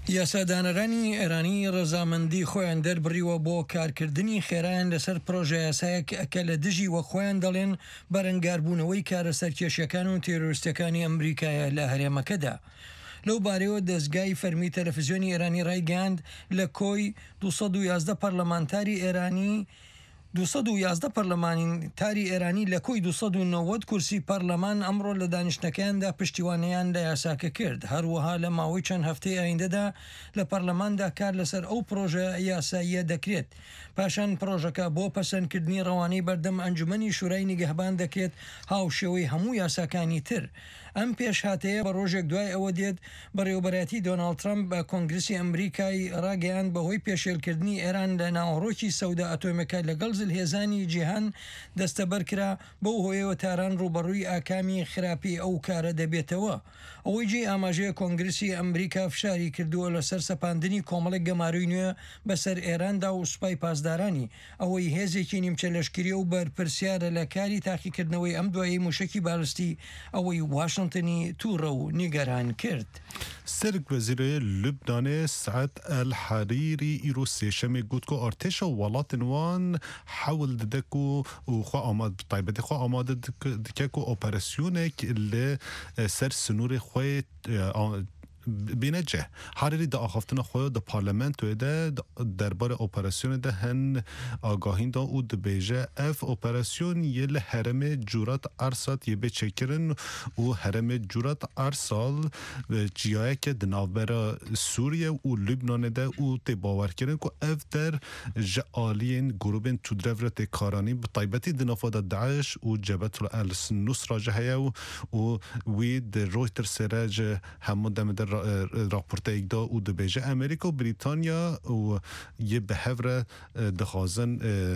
یاسادانەرانی ئێرانی ڕەزامەندی خۆیان دەربڕیوە بۆ کارکردنی خێرایان لەسەر پرۆژە یاسایەک کە لە دژی وە خۆیان دەڵێن بەرەنگاربوونەوەی کارە سەرکێشیەکان و تێرۆریستەکانی ئەمریکایە لە هەرێمەکەدا. لەو بارەوە دەستگای فەرمی تەلەڤیزیۆنی ئێرانی ڕایگەاند لە کۆی 211 پەرلەمانتاری ئێرانی 211 پەرلەمانتاری ئێرانی لە کۆی 290 کورسی پەرلەمان ئەمڕۆ لە دانیشتەکاندا پشتیوانیان لە یاساکە کرد. هەروەها لە ماوەی چەند هەفتەی ئایندەدا لە پەرلەماندا کار لەسەر ئەو پرۆژە یاساییە دەکرێت. پاشان پرۆژەکە بۆ پەسەندکردنی ڕەوانەی بەردەم ئەنجومەنی شورای نیگەهبان دەکرێت هاوشێوەی هەموو یاساکانی تر. ئەم پێشهاتەیە بە ڕۆژێک دوای ئەوە دێت بەڕێوەبەرەتی دۆناڵد ترامپ بە کۆنگرسی ئەمریکای ڕاگەیاند بەهۆی پێشێلکردنی ئێران لە ناوەڕۆکی سەودا ئەتۆمەکە لەگەڵ هێزانی جیهان دەستەبەر کرا بەو هۆیەوە تاران ڕوبەڕووی ئاکامی خراپی ئەو کارە دەبێتەوە. ئەوەی جێ ئاماژەیە کۆنگرسی ئەمریکا فشاری کردووە لەسەر سەپاندنی کۆمەڵێک گەماروی نوێ بەسەر ئێراندا و سوپای پاسدارانی ئەوەی هێزێکی نیمچە لەشکری و بەرپرسیارە لە کاری تاقیکردنەوەی ئەم دوایی موشکی بالستی ئەوەی واشنگتنی تووڕە و نیگەران کرد. سرک وەزیرە لوبنانê سعد الحەریری ئیرۆ سێشەمê got ku artêşa welatên wan hewl dide ku û xwe taybetê xwe amade dike ku operasyonek li ser sinûrê xwe بینجه هری دا آخفتن خود دا پارلمنت ده درباره اپراسیون ده هن آگاهین دا او دبیجه اف اپراسیون یل هرم جورات ارسات یه بچکرن و هرم جورات ارسال جیایی که دنابرا سوریه و لبنان ده او تی باور کرن که اف در جعالین گروبین تو درورت کارانی بطایبتی دنافاد داعش و جبهت النصره جهیا و وید رویتر سراج همون دم در راپورته ایکدا و دبیجه امریکا و بریتانیا و یه به هفره دخوازن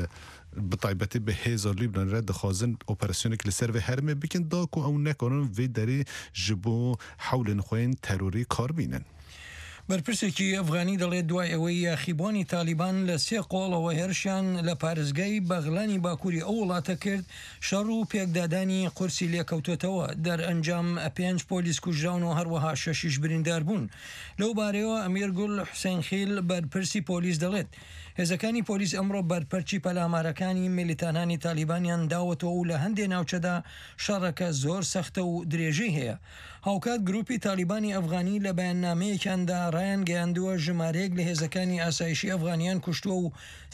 بطایبتی به هزار لیبنان را دخوازن اپراسیونی که لسر و هرمه بکن دا که اون نکنن وی داری جبو حول نخوین تروری کار بینن. بەرپرسێکی ئەفغانی دەڵێت دوای ئەوەی یاخیبانی تالیبان لە سێ قۆڵەوە هێرشیان لە پارێزگای بەغلانی باکووری ئەو وڵاتە کرد شەڕ و پێکدادانی قورسی لێکەوتێتەوە دەرئەنجام 5 پۆلیس کوژراون و هەروەها 6 بریندار بوون. لەو بارەوە ئەمیر گوڵ حوسێن خیل بەرپرسی پۆلیس دەڵێت هێزەکانی پۆلیس ئەمڕۆ بەرپەرچی پەلامارەکانی میلیتانانی تالیبانیان داوەتەوە و لە هەندێک ناوچەدا شەڕەکە زۆر سەختە و درێژەی هەیە. هاوکات گروپی تالیبانی ئەفغانی لە بەیاننامەیەکیاندا ڕایان گەیاندووە ژمارەیەک لە هێزەکانی ئاسایشی ئەفغانیان کوشتووە و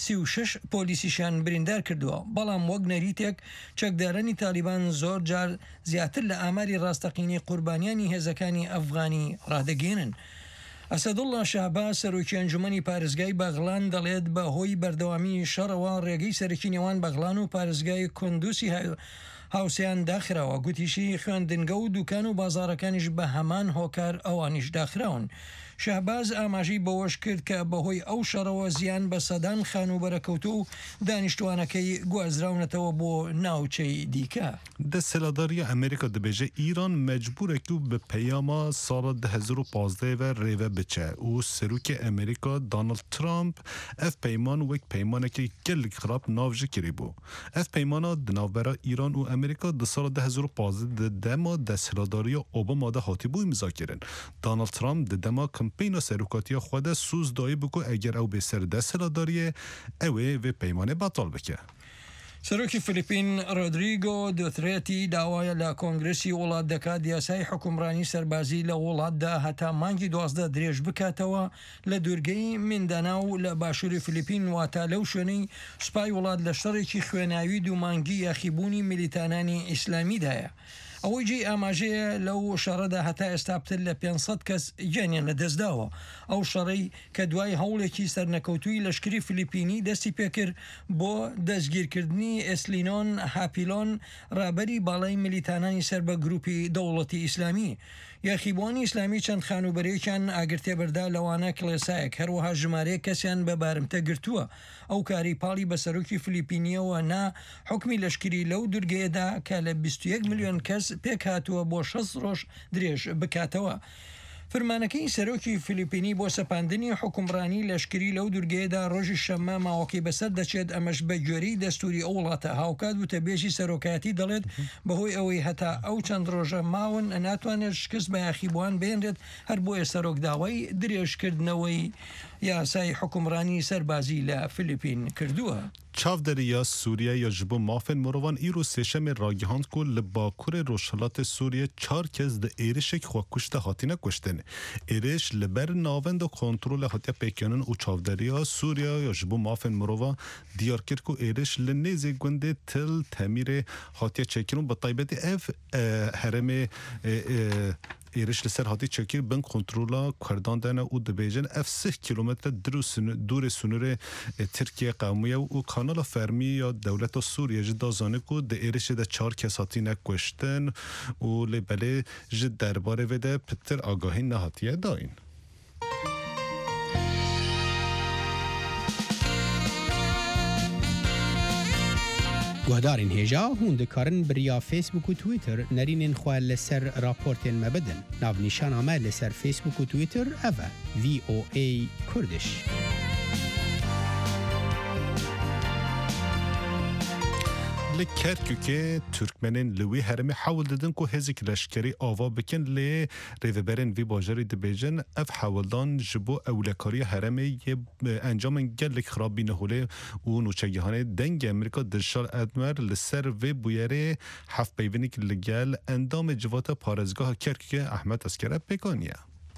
36 پۆلیسیشان بریندار کردووە. بەڵام وەک نەریتێک چەکدارانی تالیبان زۆر جار زیاتر لە ئاماری ڕاستەقینی قوربانیانی هێزەکانی ئەفغانی ڕادەگەێنن. ئەسەدوڵڵا شابا سەرۆکی ئەنجومەنی پارێزگای بەغلان دەڵێت بە هۆی بەردەوامی شەڕەوە ڕێگەی سەرەکی نێوان بەغلان و پارێزگای کندوسی هاوسیان داخراوە. گوتیشی خوێندنگە و دوکان و بازارەکانیش بە هەمان هۆکار ئەوانیش داخراون. شەهباز ئاماژەی بەوەش کرد کە بەهۆی ئەو شەڕەوە زیان بە سەدان خان و بەرەکەوتو و دانیشتوانەکەی گوازراونەتەوە بۆ ناوچەی دیکە. دەسەلاداری ئەمریکا دەبێژە ئیران مەجبورێک و بە پەیاما ساڵە 2015 و ڕێوە بچە و سەرۆکی ئەمریکا دۆناڵد ترامپ ئەف پەیمان وەک پەیمانێکی gelek خراپ navjê kirîbû. Ev peymana di navbera Îran û Amerîka di sala 2015 di dema desthilatdariya Obama de hatibû imzakirin. Donald Trump di dema kampeyna serokatiya xwe de sûz dayê bû ku eger ew bê ser desthilatdariyê ew ê vê peymanê betal bike. سەرۆکی فلیپین ڕۆدریگۆ دوترێتی داوایە لە کۆنگرسی وڵات دەکات یاسای حکومڕانی سەربازی لە وڵاتدا هەتا مانگی 12 درێژ بکاتەوە لە دوورگەی مینداناو لە باشووری فلیپین واتە لەو شوێنەی سوپای وڵات لە شەڕێکی خوێناوی دوومانگی یاخیبوونی میلیتانانی ئیسلامیدایە. ئەوەی جێ ئاماژەیە لەو شەڕەدا هەتا ئێستا پتر لە 500 کەس گیانیان لەدەستداوە. ئەو شەڕەی کە دوای هەوڵێکی سەرنەکەوتووی لەشکری فلیپینی دەستی پێکرد بۆ دەستگیرکردنی ئێسلینۆن هاپیلۆن ڕابەری باڵای میلیتانانی سەر بە گروپی دەوڵەتی ئیسلامی. یاخیبوانی ئیسلامی چەند خانوبەرێکیان ئاگرتێبەردا لەوانە کڵێسایەک هەروەها ژمارەیە کەسیان بە بارمتە گرتووە. ئەو کاری پاڵی بە سەرۆکی فلیپینیەوە نا حکمی لەشکری لەو دوورگەیەدا کە لە 21 ملیۆن کەس پێک هاتووە بۆ 6 ڕۆژ درێژ بکاتەوە. فرمانەکەی سەرۆکی فیلیپینی بۆ سەپاندنی حکومڕانی لەشکری لەو دوورگەیەدا ڕۆژی شەممە ماوەکەی بەسەر دەچێت ئەمەش بە گوێرەی دەستوری ئەو وڵاتە هاوکات وتەبێژی سەرۆکایەتی دەڵێت بەهۆی ئەوەی هەتا ئەو چەند ڕۆژە ماون ناتوانێت شکست بە یاخیبووان بێنرێت هەر بۆیە سەرۆک داوای درێژکردنەوەی یاسای حکومڕانی سەربازی لە فیلیپین کردووە. چاودەریە سووریە یا ji bo mafên mirovan îro sêşemê ragihand ku li Bakurê Rojhilatê Sûriye 4 kez di êrişek xwekuşte hatine kuştin. Êrîş li ber navenda kontrola hatiye pêkênin û çavderiya Sûriya ya ji bo mafên mirovan diyar kir ku êrîş li nêzê gundê Til Temirê hatiye çêkirin bi taybetî ev heremê êrîş li ser hatî çekir bin kontrola Kurdan dene û dibêjin ev 6 kilometre durê sunûrê Tirkiye qewmiye û kanala fermî ya dewleta Sûriye ji da zanî ku di êrişê de 4 kes hatîne kuştin û lê belê ji derbarê vê de pitir agahî nehatiye dayîn. گوهدارین هێژا هون دikarin biriya Facebook û Twitter nerînên xwe li ser raportên me bidin. Navnîşana me li ser Facebook û Twitter ev e VOA Kurdiş. Li Kerkûkê Türkmenên li wî heremê hewl didin ku hêzek leşkerî ava bikin lê rêveberên vî bajarî dibêjin ev hewldan ji bo ewlekariya heremê yê encamên gelek xirabî neholê û nûçegihanê dengê Amerîka Dilşad Edmer li ser vê bûyerê hevpeyvînik li gel endamê civata parêzgeha Kerkûkê Ehmed Eskere pêkaniye.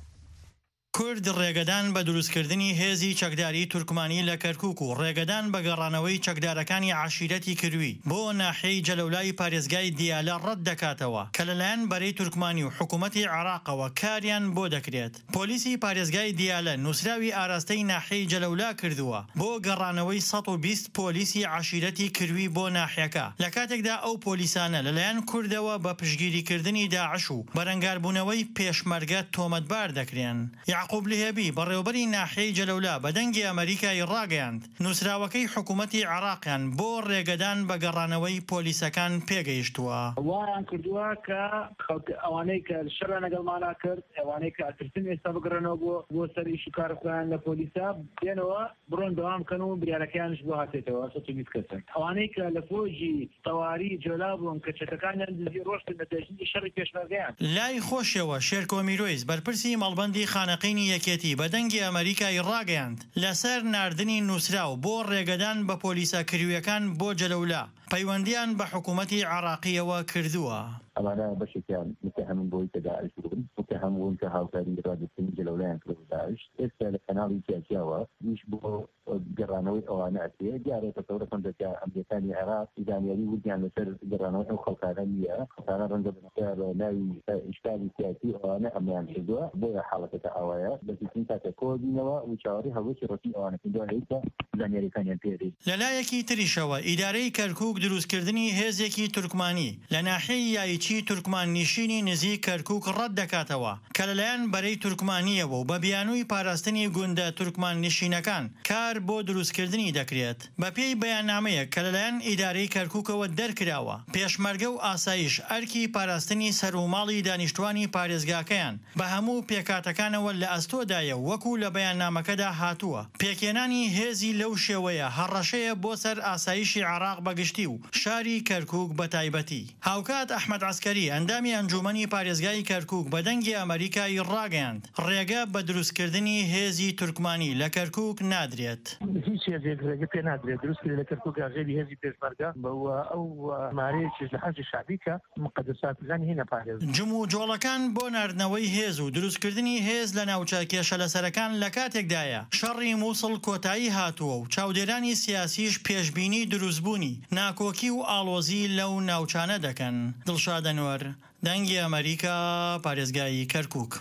کورد ڕێگەدان بە دروستکردنی هێزی چەکداری تورکمانی لە کەرکووک و ڕێگەدان بە گەڕانەوەی چەکدارەکانی عاشیرەتی کردووی بۆ ناحیەی جەلەولای پارێزگای دیالە ڕەت دەکاتەوە کە لەلایەن بەرەی تورکمانی و حکوومەتی عێراقەوە کاریان بۆ دەکرێت. پۆلیسی پارێزگای دیالە نووسراوی ئاراستەی ناحیەی جەلەولا کردووە بۆ گەڕانەوەی 120 پۆلیسی عاشیرەتی کردووی بۆ ناحیەکە لە کاتێکدا ئەو پۆلیسانە لەلایەن کوردەوە بە پشگیریکردنی داعش و بەرەنگاربوونەوەی پێشمەرگە تۆمەتبار دەکرێن. یعقوب لێبی بەڕێوەبەری ناحیەی جەلەولا بە دەنگی ئەمریکای ڕاگەیاند نووسراوەکەی حکوومەتی عێراقیان بۆ ڕێگەدان بە گەڕانەوەی پۆلیسەکان پێگەیشتووە. وایان کردووە کە ئەوانەی کە شەڕە لەگەڵمانە کرد ئەوانەی کە ئەترسن ئێستا بگەڕێنەوە بۆ سەری شکار خۆیان لە پۆلیسا بێنەوە بڕۆن دەوام بکەن و بریارەکەیانش بۆ هاتێتەوە 120 کەسن. ئەوانەی کە لە فۆژی تەواری جۆلا بوون کە چەکەکانیان دزی ڕۆشتن نەتەژنی شەڕی پێشمەرگەیان. لای خۆشیەوە شێرکۆمیرۆیز بەرپرسی مەڵبەندی خانەقینی یەکێتی بە دەنگی ئەمریکای ڕاگەیاند لەسەر ناردنی نووسراو بۆ ڕێگەدان بە پۆلیسە کردویەکان بۆ جەلەولا پەیوەندیان بە حکوومەتی عێراقیەوە کردووە. ئەمانە بەشێکیان متهم بووی کە داعش بوون متهم بوون کە هاوکاری ڕادستنی جەلەولایان کرد بە داعش ئێستا لە کەناڵی تیاکیاوە هیچ بۆ گەڕانەوەی ئەوانە ئەچێ دیارە تەسەورە کەندەکە ئەمریکانی عێراق ئیدانیاری وردیان لەسەر گەڕانەوەی ئەو خەڵکانە نییە خەڵکانە ڕەنگە بنکە بە ناوی ئیشکالی سیاسی ئەوانە ئەمیان کردووە بۆیە حاڵەتەکە ئەوایە بەزیترین کاتە کۆبینەوە و چاوەڕی هەڵوێکی ڕۆکی ئەوانە کردووە هەیە زانیاریەکانیان پێدەیت. لەلایەکی تریشەوە ئیدارەی کەرکووک دروستکردنی هێزێکی تورکمانی لە ناحیەی یایچی تورکمان نشینی نزیک کەرکووک ڕەت دەکاتەوە کە لەلایەن بەرەی تورکمانیەوە و بە بیانووی پاراستنی گوندە تورکمان نشینەکان کار بۆ دروستکردنی دەکرێت. بە پێی بەیاننامەیە کە لەلایەن ئیدارەی کەرکووکەوە دەرکراوە پێشمەرگە و ئاسایش ئەرکی پاراستنی سەر و ماڵی دانیشتوانی پارێزگاکەیان بە هەموو پێکاتەکانەوە لە ئەستۆدایە وەکو لە بەیاننامەکەدا هاتووە. پێکێنانی هێزی لەو شێوەیە هەڕەشەیە بۆ سەر ئاسایشی عێراق بەگشتی و شاری کەرکووک بە تایبەتی. هاوکات ئەحمەد عەسکەری ئەندامی ئەنجومەنی پارێزگای کەرکووک بە دەنگی ئەمریکای ڕاگەیاند ڕێگە بە دروستکردنی هێزی تورکمانی لە کەرکووک نادرێت. هیچ ڕێگە پێ نادرێت دروستکرد لە کەرکووک ئاژێری هێزی پێشمەرگە بەوە ئەو مارەیەکیش لە حەزی شعبی کە مقدساتزانی هینە پارێز. جم و جۆڵەکان بۆ ناردنەوەی هێز و دروستکردنی هێز لە ناوچە کێشە لەسەرەکان لە کاتێکدایە شەڕی مووسڵ کۆتایی هاتووە و چاودێرانی سیاسیش پێشبینی دروستبوونی ناکۆکی و ئاڵۆزی لەو ناوچانە دەکەن. دڵشاد ئەنوەر دەنگی ئەمریکا پارێزگای کەرکووک.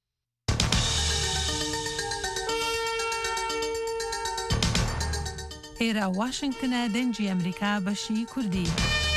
ئێرە واشنگتنە دەنگی ئەمریکا بەشی کوردی.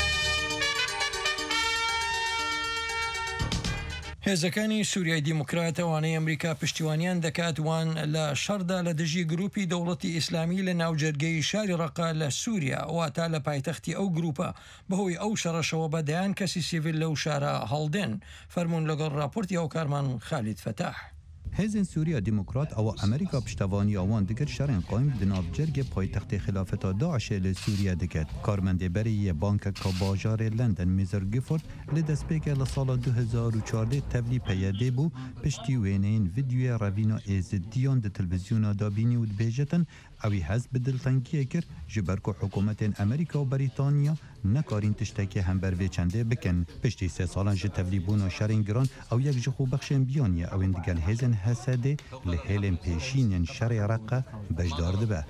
هێزەکانی سووریای دیموکراتەوانەی ئەمریکا پشتیوانیان دەکات وان لە شەڕدا لە دژی گروپی دەوڵەتی ئیسلامی لە ناوجەرگەی شاری ڕەقا لە سووریا واتە لە پایتەختی ئەو گروپە بەهۆی ئەو شەڕەشەوە بەدەیان کەسی سیڤیل لەو شارە هەڵدێن. فەرمونون لەگەڵ راپۆرتی ئەو کارمان خالید فەتاح. هێزن سووریا دیموکرات ئەوە ئەمریکا پشتەوانی ئەوان دەگەر شەڕێن قایم di navçergê paytextê xilafeta Daişê li Sûriye diket. Karmendêberiyê bankeka bajarê London Mr Gifford li destpêkê li sala 2014 tevlî peyedê bû piştî wêneyên vîdyoya revîna êziddiyan di televizyona dabînî û dibêjetin ew hez bi diltengiyê kir ji ber ku hikûmetên Amerîka û Brîtanya nekarîn tiştekê hember vê çendê bikin. Piştî sê salan ji tevlîbûna şerên giran ew yek ji xwebexşên biyaniye ew ên digel hêzên Hesedê li hêlên pêşînên şerê Reqe bejdar dibe.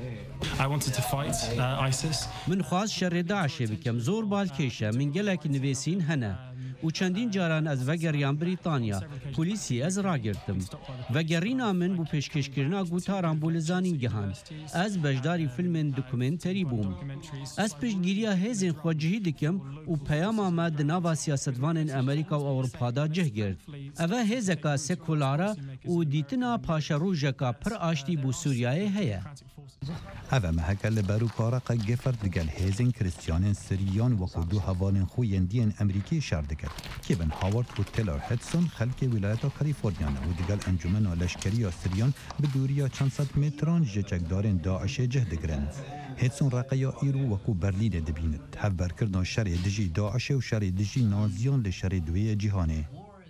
من خواست شر داعشê bikim zor balkêşe min gelekî nivêsîn hene û çendîn caran ez vegeriyan Brîtanya polîsî ez ragirtim. Vegerîna min bû pêşkêşkirina gotaran bû li zanîn gihan. Ez bejdarî filmên dokumenterî bûm. Ez piştgiriya hêzên xwe cihî dikim û peyama me di nava siyasetvanên Amerîka û Ewropada cih girt. Ev e hêzeka sekulara û dîtina paşerojeka pir aştî bû Sûriyayê heye. Ev meheke li ber û Reqe Gifford digel hêzên Kristyanên Siriyan wekû du hevalên xwe yên diyên Amerîkî şer diket. Kevin Howard û Taylor Hudson xelkê Wilayeta Kalîforniya ne û digel encumena leşkeriya Siriyan bi dûriya çend sed metran ji çekdarên Daişê cih digirin. Hudson Reqeya îro wekû Berlînê dibînit. Hevberkirina şerê dijî Daişê û şerê dijî Naziyan li şerê duwê cîhanê.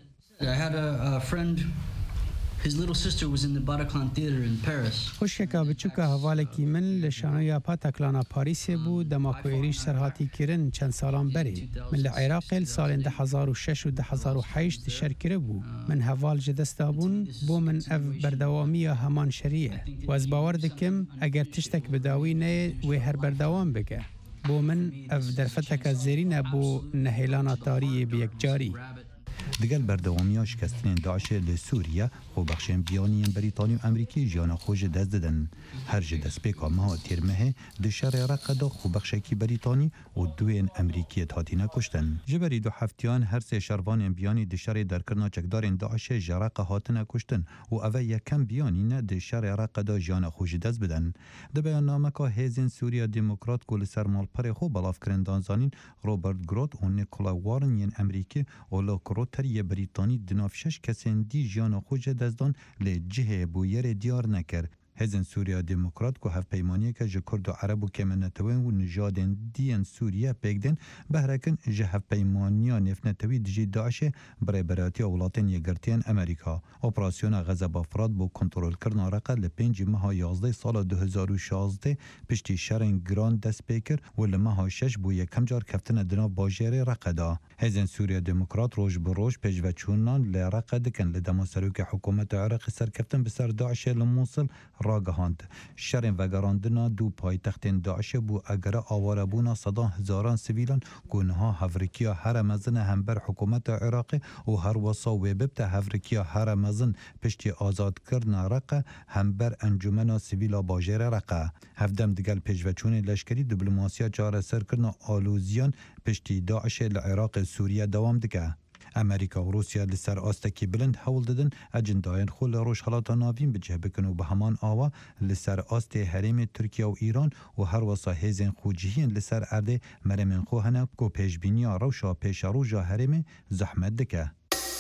His little sister was in the Bataclan Theatre in Paris. خوشکا بچوکا حوالکی من لشانویا پاتاکلانا پاریس بو دماکو ایریش سرهاتی کرن چند سالان بری من لعراق سالن 2006 و 2008 شرکره بو من حوال جدستابون بو من اف بردوامی همان شریعه و از باور دکم اگر تشتک بداوی نه و هر بردوام بگه بو من اف درفتک زیرین بو نهیلانا تاری بیک جاری digel berdewamiya şikestinên Daişê li Sûriye xwebexşên biyaniyên Brîtanî û Amerîkî jiyana xwe ji dest didin. Her ji destpêka meha têrmehê di şerê Reqe de xwebexşekî Brîtanî û duên Amerîkiyê hatîne kuştin. Ji berî du heftiyan her sê şervanên biyanî di şerê derkirina çekdarên Daişê ji Reqe hatine kuştin û ev e yekem biyanî ne di şerê Reqe de jiyana xwe ji dest bidin. Di beyannameka hêzên Sûriya Demokrat ku li ser malperê xwe belavkirin danzanîn Robert Grot û Nicola Warren yên Amerîkî û Lokrotteriye Brîtanî di nav 6 kesên dî jiyana xwe ji dest dan lê cihê bû yerê diyar nekir. Hêzên Sûriya Demokrat ku hevpeymaniyeke ji Kurd û Ereb û kemenetewên û nijadên diyên Sûriye pêk din behrekin ji hevpeymaniya nêfnetewî dijî Daişê birêberatiya welatên yekgirtiyên Amerîka. Operasyona Xezeba Firat bû kontrolkirina Reqe li 5 meha 11 sala 2016 piştî şerên giran dest pê kir û li meha 6 bû yekem car keftine di nav bajêrê Reqe da. Hêzên Sûriya Demokrat roj bi roj pêşveçûnan li Reqe dikin li dema serokê hikûmeta Iraqê serkeftin bi ser Daişê li Mosul ragihand. Şerên vegerandina du paytextên Daişê bû egere awarebûna sedan hizaran sivîlan ku niha hevrikiya here mezin hember hikûmeta Iraqê û her wesa wê bibte hevrikiya here mezin piştî azadkirina Reqe hember encumena sivîla bajêrê Reqe. Hevdem digel pêşveçûnê leşkerî diplomasya çareserkirina alûziyan piştî Daişê li Iraqê Sûriye dewam dike. Amerîka û Rusya li ser astekî bilind hewl didin ecendayên xwe li rojhilata navîn bicih bikin û bi heman ava li ser astê herêmê Tirkiye û Îran û her wesa hêzên xwecihîn li ser erdê meremên xwe hene ku pêşbîniya rewşa pêşeroja herêmê zehmet dike.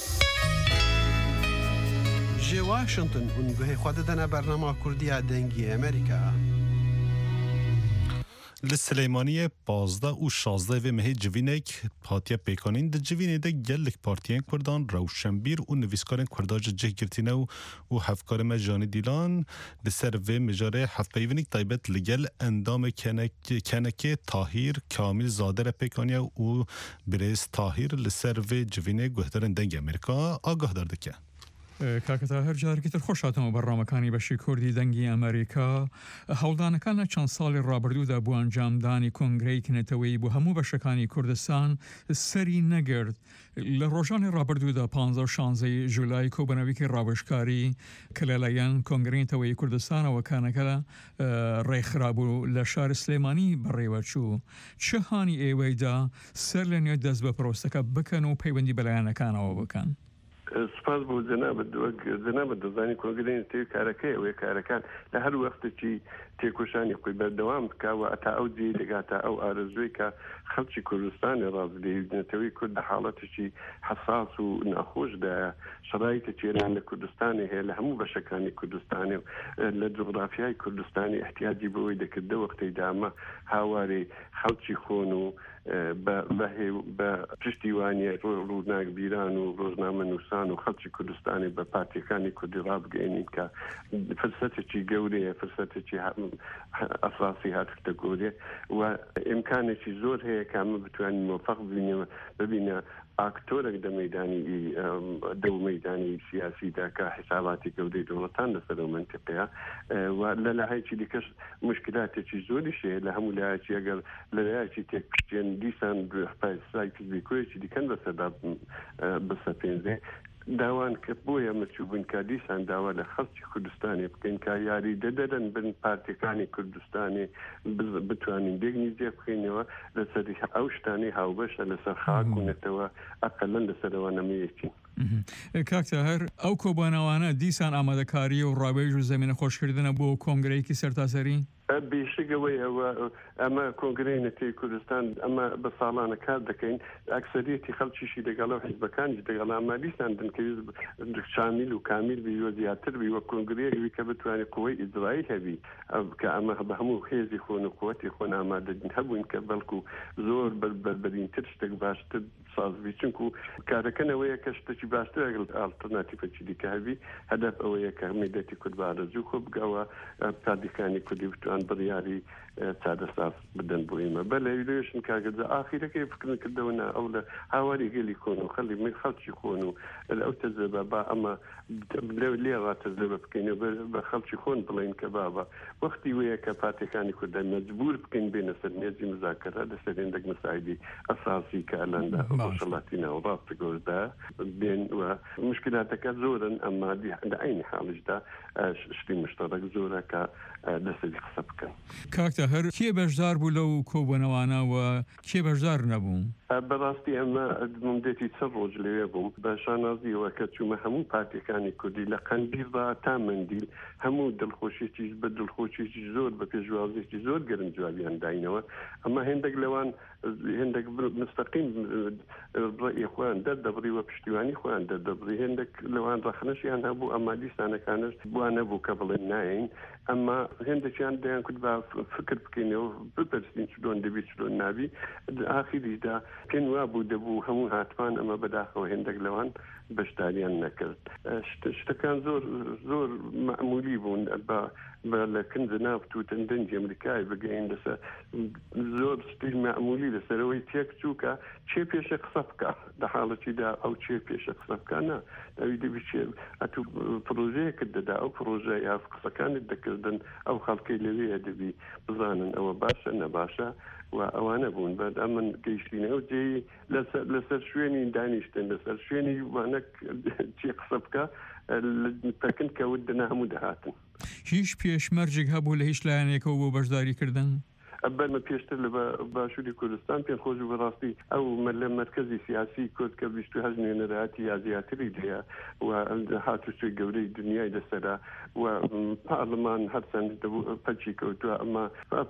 Ji Washington hûn guhê xwe didine bernama Kurdiya dengî Amerîka. Li Silêmaniyê 15 û 16 vê mehê civînek hatiye pêkanîn di civînê de gelek partiyên Kurdan, rewşenbîr û nivîskarên Kurda ji cih girtîne û hevkarê me Janî Dîlan li ser vê mijarê hevpeyvînîk taybet li gel endamê kenekê Tahîr Kamîl Zade re pêkaniye û Birêz Tahîr li ser vê civînê guhdarên dengê Amerîka agahdar dike. کاکەتا هەر جارێکتر خۆشاتەوە بەڕامەکانی بەشی کوردی دەنگی ئەمریکا هەوڵدانەکانە چەند ساڵی ڕابردوودا بۆ ئەنجامدانی کۆنگرەی کنێتەوەی بۆ هەموو بەشەکانی کوردستان سەری نەگرت. لە ڕۆژانی ڕابردوودا 15 ژولای کۆبنەوەیەکی ڕاوێژکاری کە لەلایەن کۆنگرەیەتەوەی کوردستانەوەکانەکە ڕێکخرابوو لە شار سلێمانی بەڕێوە چوو. چه هانی ئێوەیدا سەر لە نوێ دەست بە پرۆستەکە بکەن و پەیوەندی بەلایەنەکانەوە بکەن؟ سپاس بۆ جەنابەت دەزانی کۆنگرەی تێ کارەکەی ئەوەیە کارەکان لە هەر وەختێکی تێکۆشانی خۆی بەردەوام بکاوە ئەتا ئەو جێ دەگاتە ئەو ئارەزوی کە خەڵکی کوردستانی ڕازدەیەوێتەوەی کورد لە حاڵەتێکی حساس و ناخۆشدایە شرایطە چێران لە کوردستانی هەیە لە هەموو بەشەکانی کوردستانی و لە جغرافیای کوردستانی احتیاجی بەوەی دەکردە وەختەی دامە هاوارێ خەڵکی خۆن و بە پشتیوانی ڕووناک بیران و ڕۆژنامە نووسان و خەڵکی کوردستانی بە پارتیەکانی کوردی ڕابگەینین کە فرسەتێکی گەورەیە فرسەتێکی ئەساسی هاتوتە گۆرێ و ئیمکانێکی زۆر هەیە کامە بتوانین مۆفەق ببینەوە ببینە ئاکتۆرێک دە مەیدانی سیاسیدا کە حساباتی گەورەی دەوڵەتان لەسەر ئەو منتیقەیە و لە لایەکی دیکەش مشکلاتێکی زۆریشەیە لە هەموو لایەکی ئەگەر لە لایەکی تێکچێن دیسان سای فیزیکۆیەکی دیکەن بەسەردا بسەپێنرێ داوان کە بۆیە مەچووبوون کە دیسان داوا لە خەڵکی کوردستانی بکەین کە یاری دەدەن بن پارتیەکانی کوردستانی بتوانین دێگنی جێ بخینەوە لەسەری ئەو شتانی هاوبەشە لەسەر خاکوونەتەوە ئەقەلەن لەسەرەوە نەمەیەکی کاکتە هەر ئەو کۆبانەوانە دیسان ئامادەکاری و ڕابێژ و زەمینە خۆشکردنە بۆ کۆنگرەیەکی سەرتاسەری بێشگەوەی ئەمە کۆنگرەی نەتەوەی کوردستان ئەمە بە ساڵانە کار دەکەین ئەکسەریەتی خەڵکیشی دەگەڵ و حیزبەکانی دەگەڵ ئامادیستان دەکەویست شامیل و کامیل بی وە زیاتر بی وە کۆنگرەیەوی کە بتوانێت قوەی ئیجرایی هەبی کە ئەمە بە هەموو هێزی خۆن و قوەتی خۆن ئامادەبین هەبووین کە بەڵکو زۆر بەربەرینتر شتێک باشتر سازبی چونکو کارەکەنەوەیە کە شتێکی باشتر ئەگەر ئالتەرناتیڤێکی دیکە هەبی هەدەف ئەوەیە کە میلەتی کورد بە ئارەزوو خۆ بگاوە پادیکانی کوردی بتوان بڕیاری چادەساز بدەن بۆ ئێمە بەلە ویدۆشن کاگەدا ئاخیرەکەی فکرن کردەوەنا ئەو لە هاواری گەلی کۆن و خەڵی من خەڵکی خۆن و لە ئەو تەجربە با ئەمە لێڕا تەجربە بکەینەوە بە خەڵکی خۆن بڵین کە بابە وەختی وەیە کە پارتیەکانی کوردە مەجبور بکەین بێنە سەر مێزی مزاکەرە لەسەر هێندێک مەسایدی ئەساسی کە ئەلەندا ڕۆژهەڵاتی ناوەڕاستی گۆردا بێن و مشکلاتەکە زۆرن ئەمما لە عینی حاڵشدا شتی مشتەرەک زۆرە کە لەسەری قسە بکەن کاکتە هەر کێ بەشدار بوو لەو کۆبوونەوانەوە کێ بەشدار نەبوو بەڕاستی ئەمە مندێتی چە ڕۆژ لەوێ بووم بە شانازیەوە کە چوومە هەموو پارتیەکانی کوردی لە قەندیڵدا تا مندیل هەموو دڵخۆشیێکی بە دڵخۆشیێکی زۆر بە پێشوازێکی زۆر گەرم جوابیان داینەوە ئەمە هێندێک لەوان هێندێک مستەقیم ڕێی خۆیان دەردەبڕی وە پشتیوانی خۆیان دەردەبڕی هێندێک لەوان ڕەخنەشیان هەبوو ئەما دیسانەکانش بووە نەبوو کە بڵێن ناین ئەمما هێندێکیان دەیان کورد بە فکر بکەینەوە بپەرستین چلۆن دەبی چلۆن نابی ئاخیریدا پێم وا بوو دەبوو هەموو هاتوان ئەمە بەداخەوە هێندێک لەوان بەشداریان نەکرد شتەکان زۆر معمولی بوون بە لە کنج نافتوتن دەنجی ئەمریکای بگەین لەسەر زۆر شتی معمولی لەسەرەوەی تێک چووکە چێ پێشە قسە بکە لە حاڵەتیدا ئەو چێ پێشە قسە بکانە ئەوی دەبی چێ ئەتو پرۆژەیەکت دەدا ئەو پرۆژە یاف قسەکانت دەکردن ئەو خەڵکەی لەوەیە دەبی بزانن ئەوە باشە نەباشە و ئەوانە بوون بەد ئەمن گەیشتینە و جێی لەسەر شوێنی دانیشتن لەسەر شوێنی وانە چی قسە بکە پەکن کەوت دەنا هەموو دەهاتن هیچ پێشمەرجێک هەبوو لە هیچ لایەنێکەوە بۆ بەشداریکردن ئەبەرمە پێشتر لە باشووری کوردستان پێ خۆش و بەڕاستی ئەو لە مرکزی سیاسی کورد کە 28 نوێنەرایەتی یا زیاتری هەیە و هاتوچوی گەورەی دنیای لەسەرا و پارلەمان هەرچەند پەچی کەوتووە ئەمە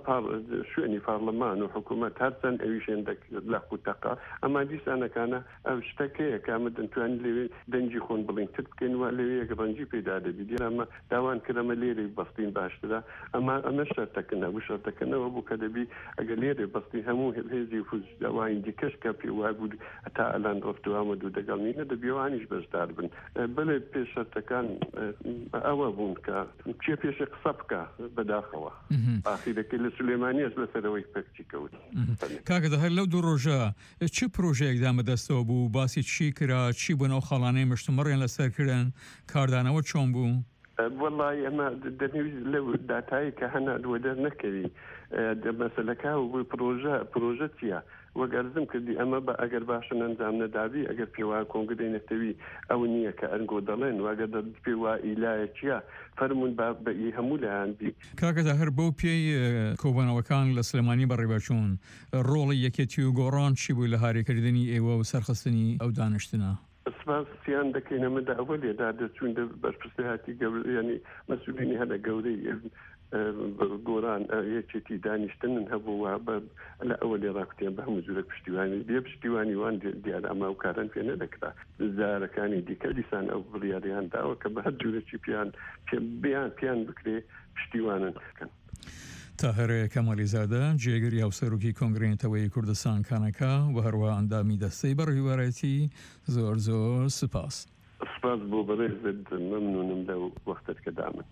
شوێنی پارلەمان و حکوومەت هەرچەند ئەویشێندێک لە قوتەقا ئەما دیسانەکانە ئەو شتەکەیە کامە دەتوان لەوێ دەنجی خۆن بڵینتر بکەین و لەوەیەک ڕەنجی پێدا دەبی دیێ ئەمە داوان کردەمە لێرەی بەستین باشترە ئەمە شەرتەکەنە بوو شەرتەکەنەوە بوو کە دەبی ئەگەر لێرێ بەستی هەموو هێزی فوزداوای دیکەش کە پێ وای بوو هەتا ئەلان ڕفتوامە دوو دەگەڵنینە دەبیوانیش بەشدار بن بڵێ پێشەرتەکان ئەوە بوون کە چێ پێشە قسە بکە بەداخەوە ئاخیرەکەی لە سولێمانیەش لەسەرەوەی پەکچی کەوت کاکە هەر لەو دوو ڕۆژە چ پرۆژەیەک دامەدەستەوە بوو باسی چی کرا چی بوونەوە خەڵانەی مشتمەڕیان لەسەرکردن کاردانەوە چۆن بوو والله ئەمە دەنویست لەو داتایی کە هەنا دووەدەر نەکەوی مەسەلەکە و پرۆژە چییە وەگەرزم کردی ئەمە بە ئەگەر باشن ئەنجام نەدابی ئەگەر پێوا کۆنگرەی نەتەوی ئەو نییە کە ئەنگۆ دەڵێن واگەر پێوا ئیلایە چییە فەرمونون بەئی هەموو لایەن بی کاکەدا هەر بەو پێی کۆبانەوەکان لە سلێمانی بەڕێوەچوون ڕۆڵی یەکێتی و گۆڕان چی بوو لە هاریکردنی ئێوە و سەرخستنی ئەو دانیشتنە سپاسیان دەکەین ئەمەدا ئەوەلێدا دەچوون بەرپرسیاتی ینی مەسئولینی هەلە گەورەی گۆران یەکێتی دانیشتنن هەبووە لە ئەوەلێ ڕاکوتیان بە هەموو جورە پشتیوانی بێ پشتیوانی وان دیار ئەما و کاران پێ نەدەکرا زارەکانی دیکە دیسان ئەو بڕیاریان داوە کە بە هەر جورێکی پیان بکرێ پشتیوانن بکەن. تاهر کەمالیزادە جێگەری هاوسەرۆکی کۆنگرێتەوەی کوردستان کانەکە و هەروە ئەندامی دەستەی بەڕێوەبەرەتی زۆر سپاس بۆ بەڕێزت مەمنونم لەو وەختت کە دامن.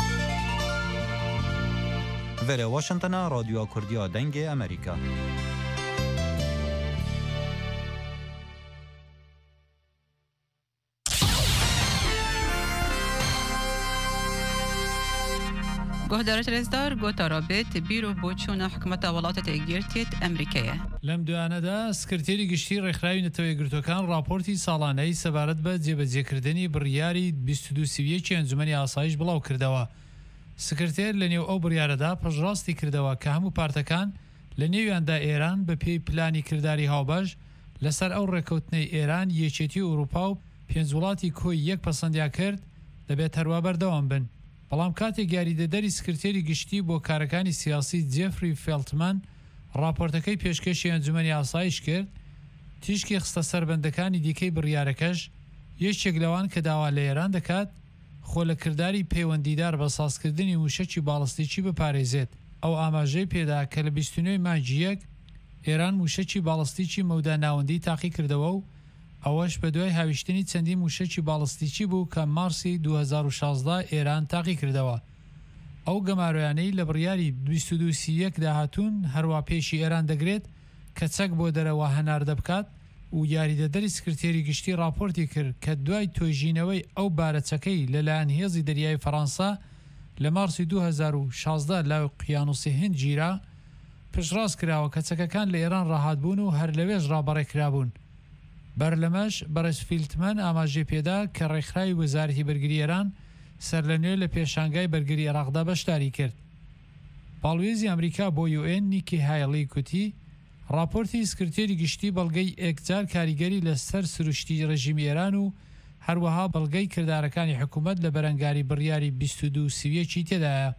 Vere Washington'a Radyo Kurdiya Dengê Amerîka. گهدارت رزدار گوتا رابط بیرو بۆچوونە حکومەتە وڵاتە تێگیرتێت ئەمریکەیە. لەم دوانەدا سکرتێری گشتی ڕێکخراوی نەتەوەی گرتوەکان راپۆرتی ساڵانەی سەبارەت بە جێبەجێکردنی بڕیاری 22 سیویەکی ئەنجومەنی ئاسایش بڵاو کردەوە. سکرتێر لە نێو ئەو بڕیارەدا پەشڕاستی کردەوە کە هەموو پارتەکان لە نێویاندا ئێران بە پێی پلانی کردداری هاوبەش لەسەر ئەو ڕێکەوتنەی ئێران یەکێتی ئەوروپا و پێنج وڵاتی کۆی یەک پەسەندیا کرد دەبێت هەروە بەردەوام بن. بەڵام کاتێک یاریدەدەری سکرتێری گشتی بۆ کارەکانی سیاسی جێفری فێڵتمان راپۆرتەکەی پێشکەشی ئەنجومەنی ئاسایش کرد تیشکی خستە سەربەندەکانی دیکەی بڕیارەکەش یەکێک لەوان کە داوا لە ئێران دەکات خۆ لە کردداری پەیوەندیدار بە سازکردنی موشەکی باڵستیکی بپارێزێت. ئەو ئاماژەی پێدا کە لە 29 مانگی ئێران موشەکی باڵستیکی مەودا ناوەندی تاقی کردەوە و ئەوەش بە دوای هاویشتنی چەندی موشەکی باڵستیکی بوو کە مارسی 2016 ئێران تاقی کردەوە. ئەو گەمارویانەی لە بڕیاری 22 سیەک داهاتوون هەروە پێشی ئێران دەگرێت کە چەک بۆ دەرەوە هەناردە بکات و یاریدەدەری سکرتێری گشتی راپۆرتی کرد کە دوای تۆژینەوەی ئەو بارەچەکەی لەلایەن هێزی دەریای فەڕەنسا لە مارسی 2016 لاوی قیانوسی هند گیرا پشتڕاست کراوە کە چەکەکان لە ئێران ڕاهاتبوون و هەر لەوێژ ڕابەڕێکرابوون. بەرلەمەش بەڕێز فیلتمەن ئاماژەی پێدا کە ڕێکخراوی وەزارەتی بەرگری ئێران سەر لە نوێ لە پێشانگای بەرگری عێراقدا بەشداری کرد. پاڵوێزی ئەمریکا بۆ UN نیکی هایڵی کوتی راپۆرتی سکرتێری گشتی بەڵگەی ئێکجار کاریگەری لەسەر سروشتی ڕژیمی ئێران و هەروەها بەڵگەی کردارەکانی حکوومەت لە بەرەنگاری بڕیاری 22 سیویەکی تێدایە.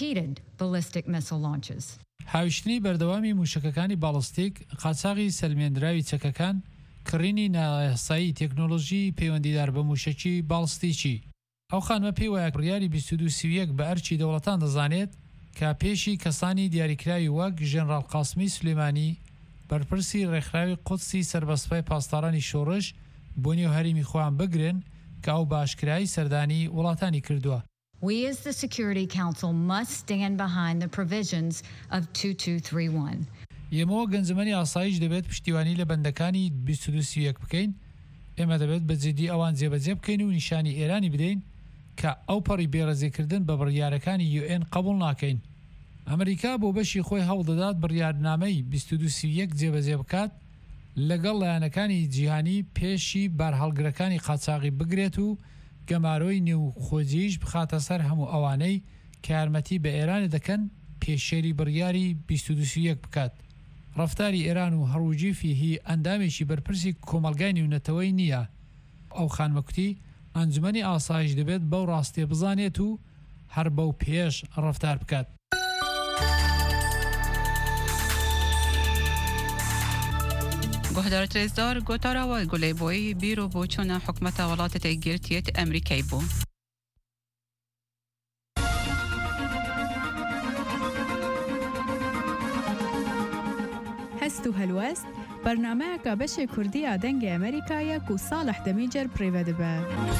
هاویشتنی بەردەوامی موشکەکانی باڵستیک، قاچاغی سەلمێنراوی چەکەکان، کڕینی نایاسایی تەکنۆلۆژی پەیوەندیدار بە موشەکی باڵستیکی. ئەو خانمە پێی وایە بڕیاری 22 سیویەک بە ئەرچی دەوڵەتان دەزانێت کە پێشی کەسانی دیاریکراوی وەک ژێنڕال قاسمی سلێمانی بەرپرسی ڕێکخراوی قودسی سەربەسپای پاسدارانی شۆڕش بۆ نێو هەرێمی خۆیان بگرن کە ئەو باشکرایی سەردانی وڵاتانی کردووە. We as the Security Council must stand behind the provisions of 2231. ئێمەوە گەنجمەنی ئاسایش دەبێت پشتیوانی لە بەندەکانی 22 سیویەک بکەین. ئێمە دەبێت بەجددی ئەوان جێبەجێ بکەین و نیشانی ئێرانی بدەین کە ئەو پەڕی بێڕێزیکردن بە بڕیارەکانی UN قبول ناکەین. ئەمریکا بۆ بەشی خۆی هەوڵدەدات بڕیارنامەی 22 سیویەک جێبەجێ بکات لەگەڵ لایەنەکانی جیهانی پێشی بارهەڵگرەکانی قاچاغی بگرێت و گەمارۆی نێوخۆجیش بخاتە سەر هەموو ئەوانەی کە یارمەتی بە ئێران دەکەن پێشێری بڕیاری 22 سیویەک بکات. ڕەفتاری ئێران و هەڕووجی فیهی ئەندامێکی بەرپرسی کۆمەلگای نێونەتەوەی نییە. ئەو خانمەکوتی ئەنجومەنی ئاسایش دەبێت بەو ڕاستیە بزانێت و هەر بەو پێش ڕەفتار بکات. گهدارت رزدار گوتاراوە گولەی بۆی بیرۆ بۆچوونە حکومەتە وڵاتە تێگیرتێت ئەمریکای بوو. هەست و هەلوەست بەرنامەیەکە بەشێ کوردیە دەنگی ئەمریکایە و ساڵح دەمیجەر پڕێوە دەبە.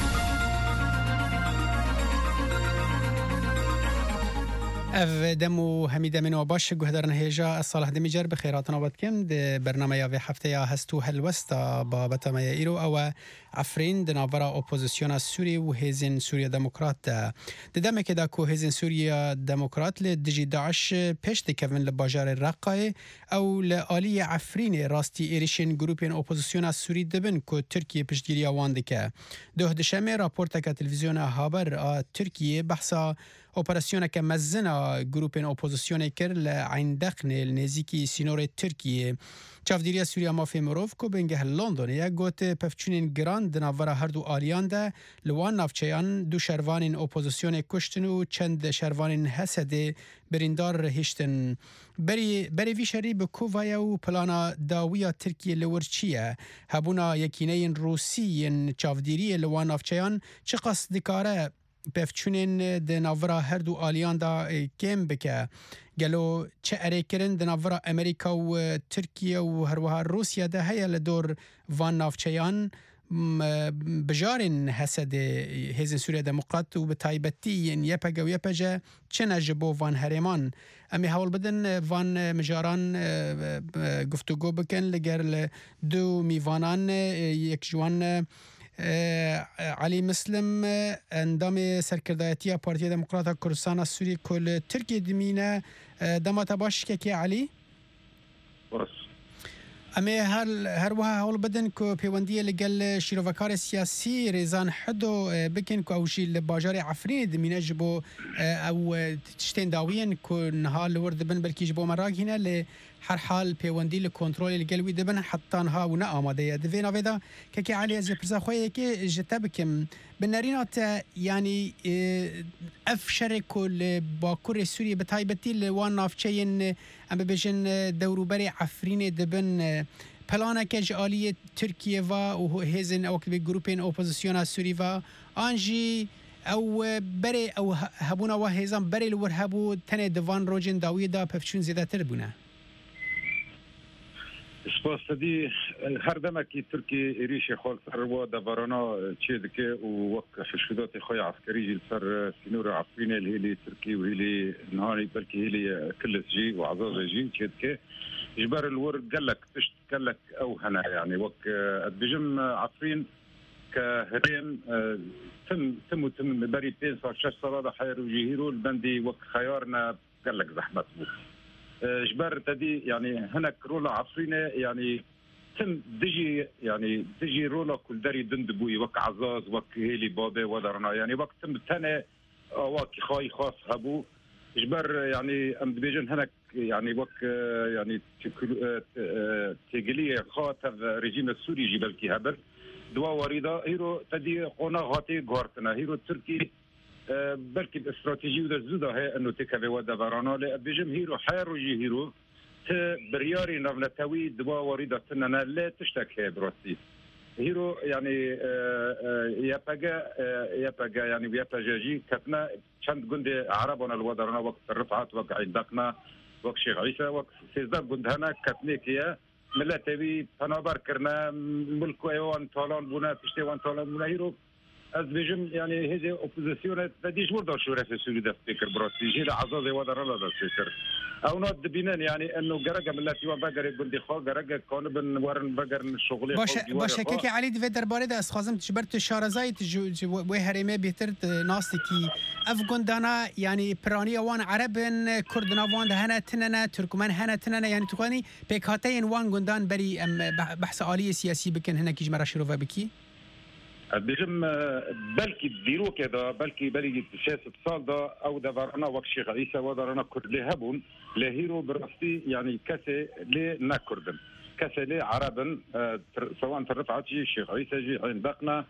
اف دمو حميدة من وباش جهدرنا هيجا الصالح دميجر بخيراتنا وبتكم د برنامج في حفتة هستو هالوستا بابتا ما ييرو أو عفرين دنافرا أوبوزيسيون سوري وهزين سوريا ديمقراط ددم كده كو هزين سوريا ديمقراط لدجي داعش بيشت كفن لباجار الرقاي أو لآلية عفرين راستي إيريشن جروبين أوبوزيسيون سوري دبن كو تركيا بشتيريا واندكا ده دشمه راپورتا كتلفزيون هابر تركيا بحثا اپراسیون که مزنا گروپین اپوزیسیون کرد لعین دقن نزدیکی سینور ترکیه چافدیری سوریه مافی مروف کو بنگه لندن یا گوت پفچونین گراند ناورا هر دو آلیان ده لوان نافچیان دو شروانین اپوزیسیون کشتن و چند شروانین حسد بریندار هشتن بری وی شری به کووایا و پلانا داویا ترکیه لورچیه هبونا یکینین روسیین چافدیری لوان نافچیان چه قصد کاره پفچونین د ناورا هر دو آلیان دا کم بکه گلو چه اریکرن د ناورا امریکا و ترکیه و هروها روسیا ده هیا لدور وان نافچیان بجارن حسد هزن سوریه دموقرات و بتایبتی یپگه و یپجه چه نجبو وان هریمان امی حول بدن وان مجاران گفتگو بکن لگر دو میوانان یک جوان علی مسلم اندام سرکردایتی پارتی دموکرات کردستان سوری کل ترکیه دمینه دمات باش که علی بس امی هر وها حول بدن کو پیوندی لگل شیروکار سیاسی ریزان حدو بکن کو اوشی لباجار عفرین دمینه جبو او تشتین داوین کو نهال ورد بن بلکی جبو مراغ هنا ل هر حال پیوندی لکنترول القلوي دبن حتى نها ونا آماده دفينا ودا كي علي از برزا خويا كي جتبكم بنارينات يعني افشر كل باكور سوريا بتايبتي لوان نافچين ام بجن دوروبري عفرين دبن پلانا کج آلی ترکیه و هزن او که گروپین اپوزیسیون سوری و آنجی او بری او هبونا و هزن بری لور هبو تنه دوان روجن داوی دا پفچون زیاده تر بونه سپاس دی هر دمه کی ترکی ریش خال سر و دوارانا چه دکه و وقت حشودات خوی عسکری جل سر سنور عفرین الهلی ترکی و هلی نهانی بلکه هلی کل جی و عزاز جی چه دکه جبر الور قالك تشت قالك او هنا يعني وقت بجم عفرين كهرين تم بري بين صار شش صلاة حير وجهيرو البندي وقت خيارنا قالك زحمة جبر تدي يعني هناك رولا عفرينة يعني تم دجي رولا كل داري دندبوي وك عزاز وك هيلي بابي ودرنا يعني وقت تم تنا وك خاي خاص هبو جبر يعني ام دبيجن هناك يعني وك يعني تيجليه خاطر رجيم السوري جبل كي هبر دوا وريدا هيرو تدي قنا غاتي غورتنا هيرو تركي بلكي الاستراتيجيه ودا زودا هي انه تكفي ودا برانا لبيجم هيرو حير وجي هيرو برياري نفلتوي دوا وريدا تننا لا تشتكي بروسي هيرو يعني ياباجا يعني ياباجاجي كتنا شند جندي عربنا الودرنا وقت الرفعات وقت عندنا وقت شيخ عيسى وقت سيزداد جندهنا كتنيكيا ملا تبي تنابر كرنا ملك ايوان طالان بنا تشتي وان طالان بنا هيرو از بيجم يعني هذه اوبوزيسيون تديش ورده شو راس السوري ده فكر براسي جيل عزاز ودرنا ده فكر او نوت بينان يعني انه جرجا ملاتي وباجر جندي خو جرجا كون بن ورن باجر الشغل باشه كي علي دفي درباره ده اس خازم تشبرت شارزاي و هرمه بهتر ناستي اف گندانا يعني براني وان عربن كردنا وان هنا تننا تركمان هنا تننا يعني تقاني بكاتين وان گندان بري بحث عالي سياسي بكن هنا كيج مرا شروفا بكي بيجم بلكي ديرو كذا بلكي سياسة صال ده او دفرنا وقت شيخ عيسى ودرنا كرد لهبون لهيرو براسي يعني كاسي لنا كردن كاسي لي عربن سواء ترفعت شيخ عيسى جي عندنا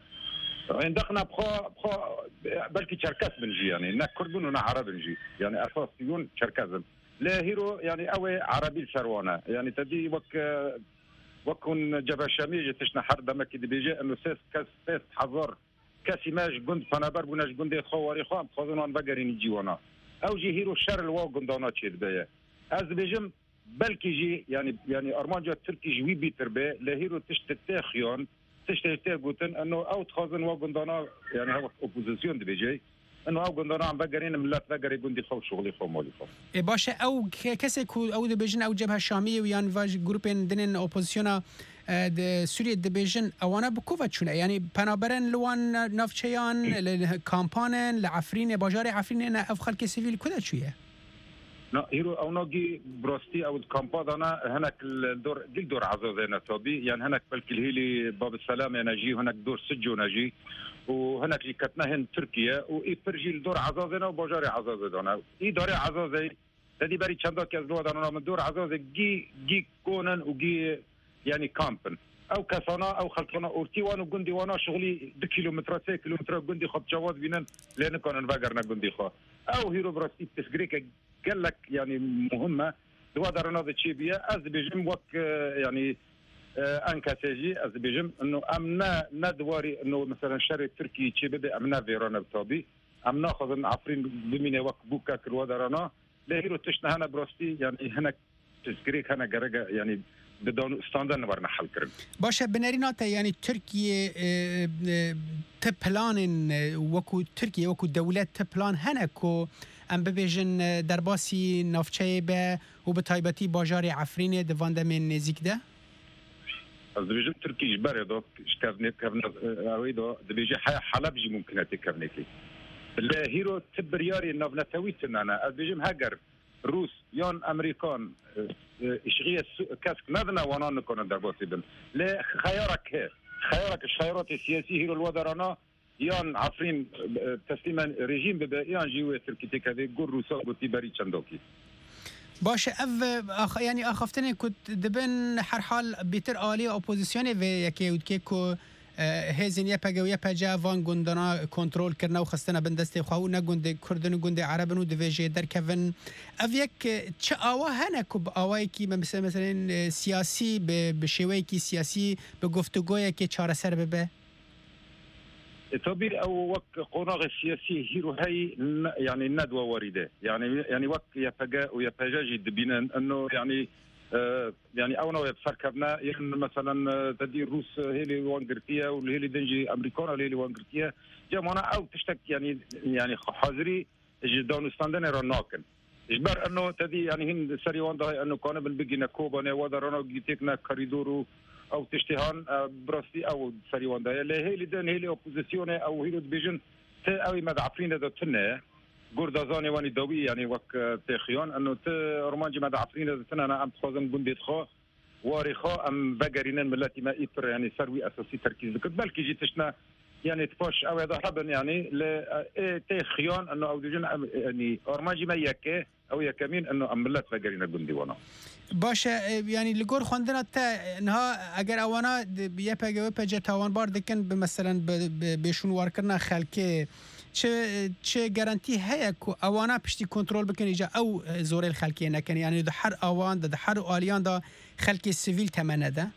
بخا بلكي تشركاس بنجي يعني نا كردن ونا عرب بنجي يعني اساسيون تشركازم لهيرو يعني اوي عربي الشروانه يعني تدي وكن جبهة الشامية تشنا حرب ما كده بيجي انه سيس حضر كاسي ماش جند فنابر بناش جند خواري خام خذون عن بقرين جيوانا او جي هيرو الشر الواو جندانات شيد بيا از بيجم بلكي جي يعني ارمانجا تركي جوي بيتر بي لهيرو تشتتاخيون تشتتاغوتن انه او تخازن واو جندانا يعني هو اوبوزيسيون دي بيجي انه او گندانا عم بقرين ملات بقري گندي خو شغلي خو مالي خو باشه او كسي او دبيجن او جبهه الشاميه ويان فاج جروبين دنن اوبوزيسيونا سوريا دبيجن اوانا بكوفا شنو يعني بنابرن لوان نافچيان الكامبانن لعفرين باجار عفرين افخل كسيفيل كذا شويه نا هيرو او نوجي بروستي او الكامبادانا هناك الدور دور عزازنا توبي يعني هناك بلكي الهيلي باب السلام نجي هناك دور سجو نجي وهناك كتناهن تركيا وإيبرجي الدور عزازنا وباجاري عزازنا إدارة عزازي تدي بري چنداك از رو دارنا من دور عزاز جي كونن وجي يعني كامبن او كسانا او خلطنا اورتيوان وجندي وانا شغلي 2 كيلومتر 3 كيلومتر جندي خب جواز بينن لان كون نفجرنا جندي خو او هيرو براسي تسجريك قال لك يعني مهمه دوا دارنا تشيبيه از بيجم وك يعني انكاسيجي از بيجم انه امنا ندواري انه مثلا الشارع التركي تشيبه امنا فيرونا بتوبي امنا خذن عفرين بمينه وك بوكا كل دارنا لهيرو تشنا هنا براسي يعني هنا تسجريك هنا جرجا يعني بدون استاندار نبرنا حل كرن باشه بنرينات يعني تركيا تبلان وكو تركيا وكو دولات تبلان هناكو ام ببيجن درباسي نافچه به و بتایبتی باجار عفرین دوانده من نزیک ده از بيجن تركي جبر دو كافني اويدو بيجي حلب جي ممكن تكفنيكي لا هيرو تبرياري نافنتويت انا از بيجم هاجر روس يون امريكان اشغيه كاسك نذنا وانا نكون درباسي بن لا خيارك الخيارات السياسيه هي الوزراء يان عفرين تسليما ريجيم يان جيو تركي كذا يقول روسا وتبري چندوكي باشه يعني اخفتني كنت دبن هر حال بيتر آلي اپوزيسيوني و يكي ودكي كو هزين يپگو يپجا وان گوندنا کنترل کرنا و خستنا بندسته خو نه گوند کردن و گوند عربن و دویجه در کفن اف یک چه آوا هنه کوب آوایی کی مثلا سیاسی به شیوهی کی سیاسی به گفتگوی کی چاره سر ببه طبيعي او وك قناغ السياسي هيرو هي يعني الندوه وريده يعني وك يفجا ويفجاجي دبينا انه يعني يعني او نوع بفركبنا يعني مثلا تدي الروس هي اللي وانغرتيا واللي هي اللي دنجي امريكان اللي وانغرتيا جمانا او تشتك يعني حاضري جدون ستاندن روناكن اجبر انه تدي يعني هن سري واندا انه كان بالبيجينا كوبا ودرنا جيتكنا كوريدورو او تشتهان براسي او سري واندا اللي هي اللي دن هي اللي اوبوزيسيون او هي بيجن او مدعفين ذا تنه قردازاني واني دوي يعني وك تخيان انه رمانجي مدعفين ذا تنه انا ام تخوزن قنديت خو واري خو ام بقرينن ملاتي ما ايبر يعني سروي اساسي تركيز بكت بلكي جيتشنا يعني تفاش او هذا حبن يعني ل تخيان انه او دجن يعني رمانجي ما يكه او يكمين انه ام ملات بقرينا قندي وانا باشه يعني لگور خوندنا تا انها اگر اوانا يپگو پج تاوان بار دکن مثلا بهشون وار کردن خلک چه گارانتی هيا کو اوانا پشتی کنترل بکن اجا او زور الخلکی نکن يعني ده هر اوان ده هر آلیان ده خلک سیویل تمنه ده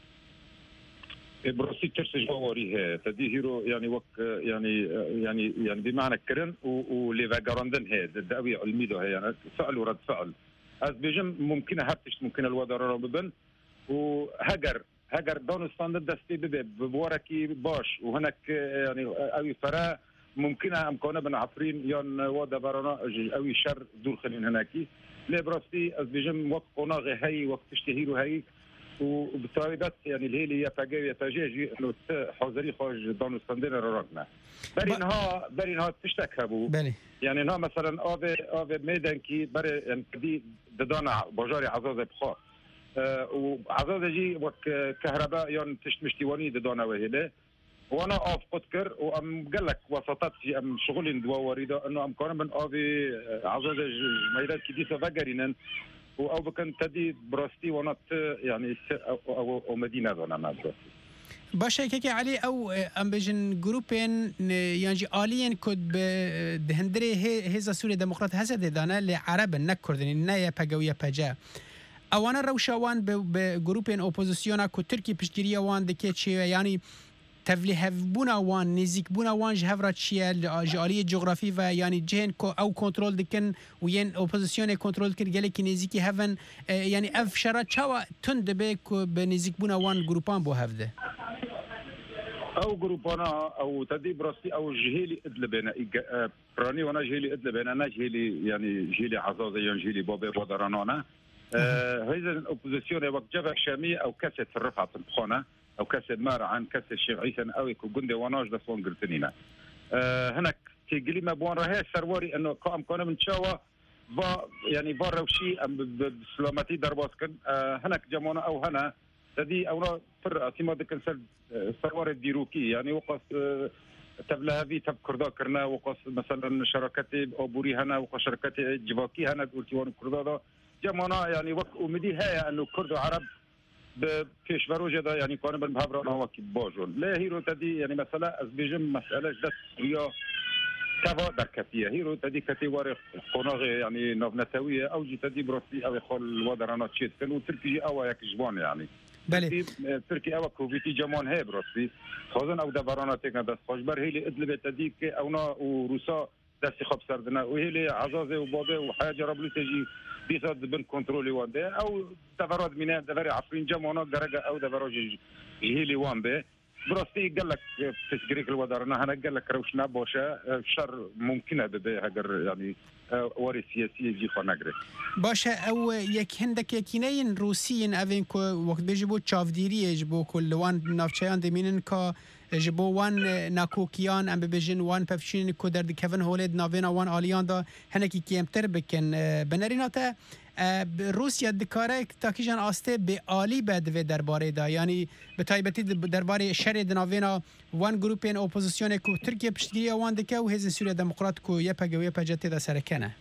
براسي ترس جواري تدي هيرو يعني وك يعني بمعنى كرن ولي فاغاراندن هي داوي علمي ده يعني فعل ورد فعل از بيجم ممكن هرتش ممكن الوضع ببن وهجر دون ستاندرد دستي بوركي باش وهناك يعني اوي فرا ممكن امكانه بن عفرين يان ودا برانا اوي شر دور خلين هناكي لي براستي از بيجم وقت قناغ هي وقت تشتهيرو هي وبالتالي يعني اللي هي يفاجئ انه حاضري خارج دون ستاندرد رغنا برينها تشتكبوا يعني انها مثلا اوه ميدان كي بري يعني دي ددانا بجاري عزاز بخار وعزاز جي وك كهرباء يعني تشمشتيواني ددانا وهله وانا اوف قدكر وام قال لك وسطات في ام شغل دوا وريده انه ام كان من اوفي عزاز ميدان كي دي سفاغرينن او بكن تدي براستي وانا يعني او مدينه انا ما براستي باشه که علی او ام بجن گروپین یعنی آلین کد به دهندری هزا سوری دموکرات هزده دانه لعرب نکردنی نه یا پگویا پجا اوان روشوان به گروپین اپوزیسیونا کد ترکی پشتگیری وان دکه چیه یعنی تفلیه بونا وان نزیک بونا وان جهورات چیه جالی جغرافی و یعنی جهن او کنترل دکن و ین اپوزیسیون کنترل کر گله کی نزیکی هفن یعنی اف شرط چوا تند به نزیک بونا وان گروپان بو هفده او جروبانا او تدي براستي او جهيلي ادلبنا براني وانا جهيلي ادلبنا انا جهيلي يعني جهيلي عزازي يعني جهيلي بابي ودرانانا هذا الاوبوزيسيون وقت جبهه شاميه او كاسه الرفعه البخونه او كاسه مار عن كاسه الشيخ عيسى او يكون جندي وناج ده صون قرتنينا هناك تيجي ما بون راهي سرواري انه قام كنا من تشاوا يعني باروشي بسلامتي درباسكن هناك جمونا او هنا تدي اونا فر اعتماد كنسل سروار الديروكي يعني وقص تبلا هذه تب كردا كرنا وقص مثلا شركات أبوري هنا وشركات جواكي هنا تقولتيوان كردا جمعنا يعني وقت أمدي هي أنه كرد عرب بفيش فروجة ده يعني كانوا بالمهبرة نواكي باجون لا هيرو تدي يعني مثلا أزبيجم مسألة دس هي كذا دركتية هيرو تدي كتيوار قناغ يعني نوفنتاوية أو جي تدي بروسي أو يخل ودرانا تشيت كانوا تركي أو يكجبان يعني بله تركي أو كوفيتي جمان هي بروسي خازن أو دبرانا تكنا دس خشبر هي اللي إدلب تدي كأونا وروسا دس خب سردنا وهي اللي عزازة وبابه وحاجة ربلي تجي بيصد بن كنترولي وان به او دفرات من دفر عفرين جمعنا درجه او دفراج هيلي وان به براسي قال لك تسجريك الودارنا هنا قال لك روشنا بوشا شر ممكنه به هجر يعني وري سياسي يجي خناغري باشا او يك هندك يكينين روسيين افين كو وقت بيجبو تشافديري يجبو كل وان نافشيان دمينن كا جبو وان ناكوكيان ام بيجن وان بفشين كو درد كيفن هولد نافينا وان اليان دا هنكي كيمتر بكن بنريناتا روسيا دکاره تاکیجان آسته به عالی بد و درباره دا یعنی به تایبتی درباره شر دناوینا وان گروپین اپوزیسیون کو ترکیه پشتگیری وان دکه و حزب سوریه دموکرات کو یپگه و یپجته دا سرکنه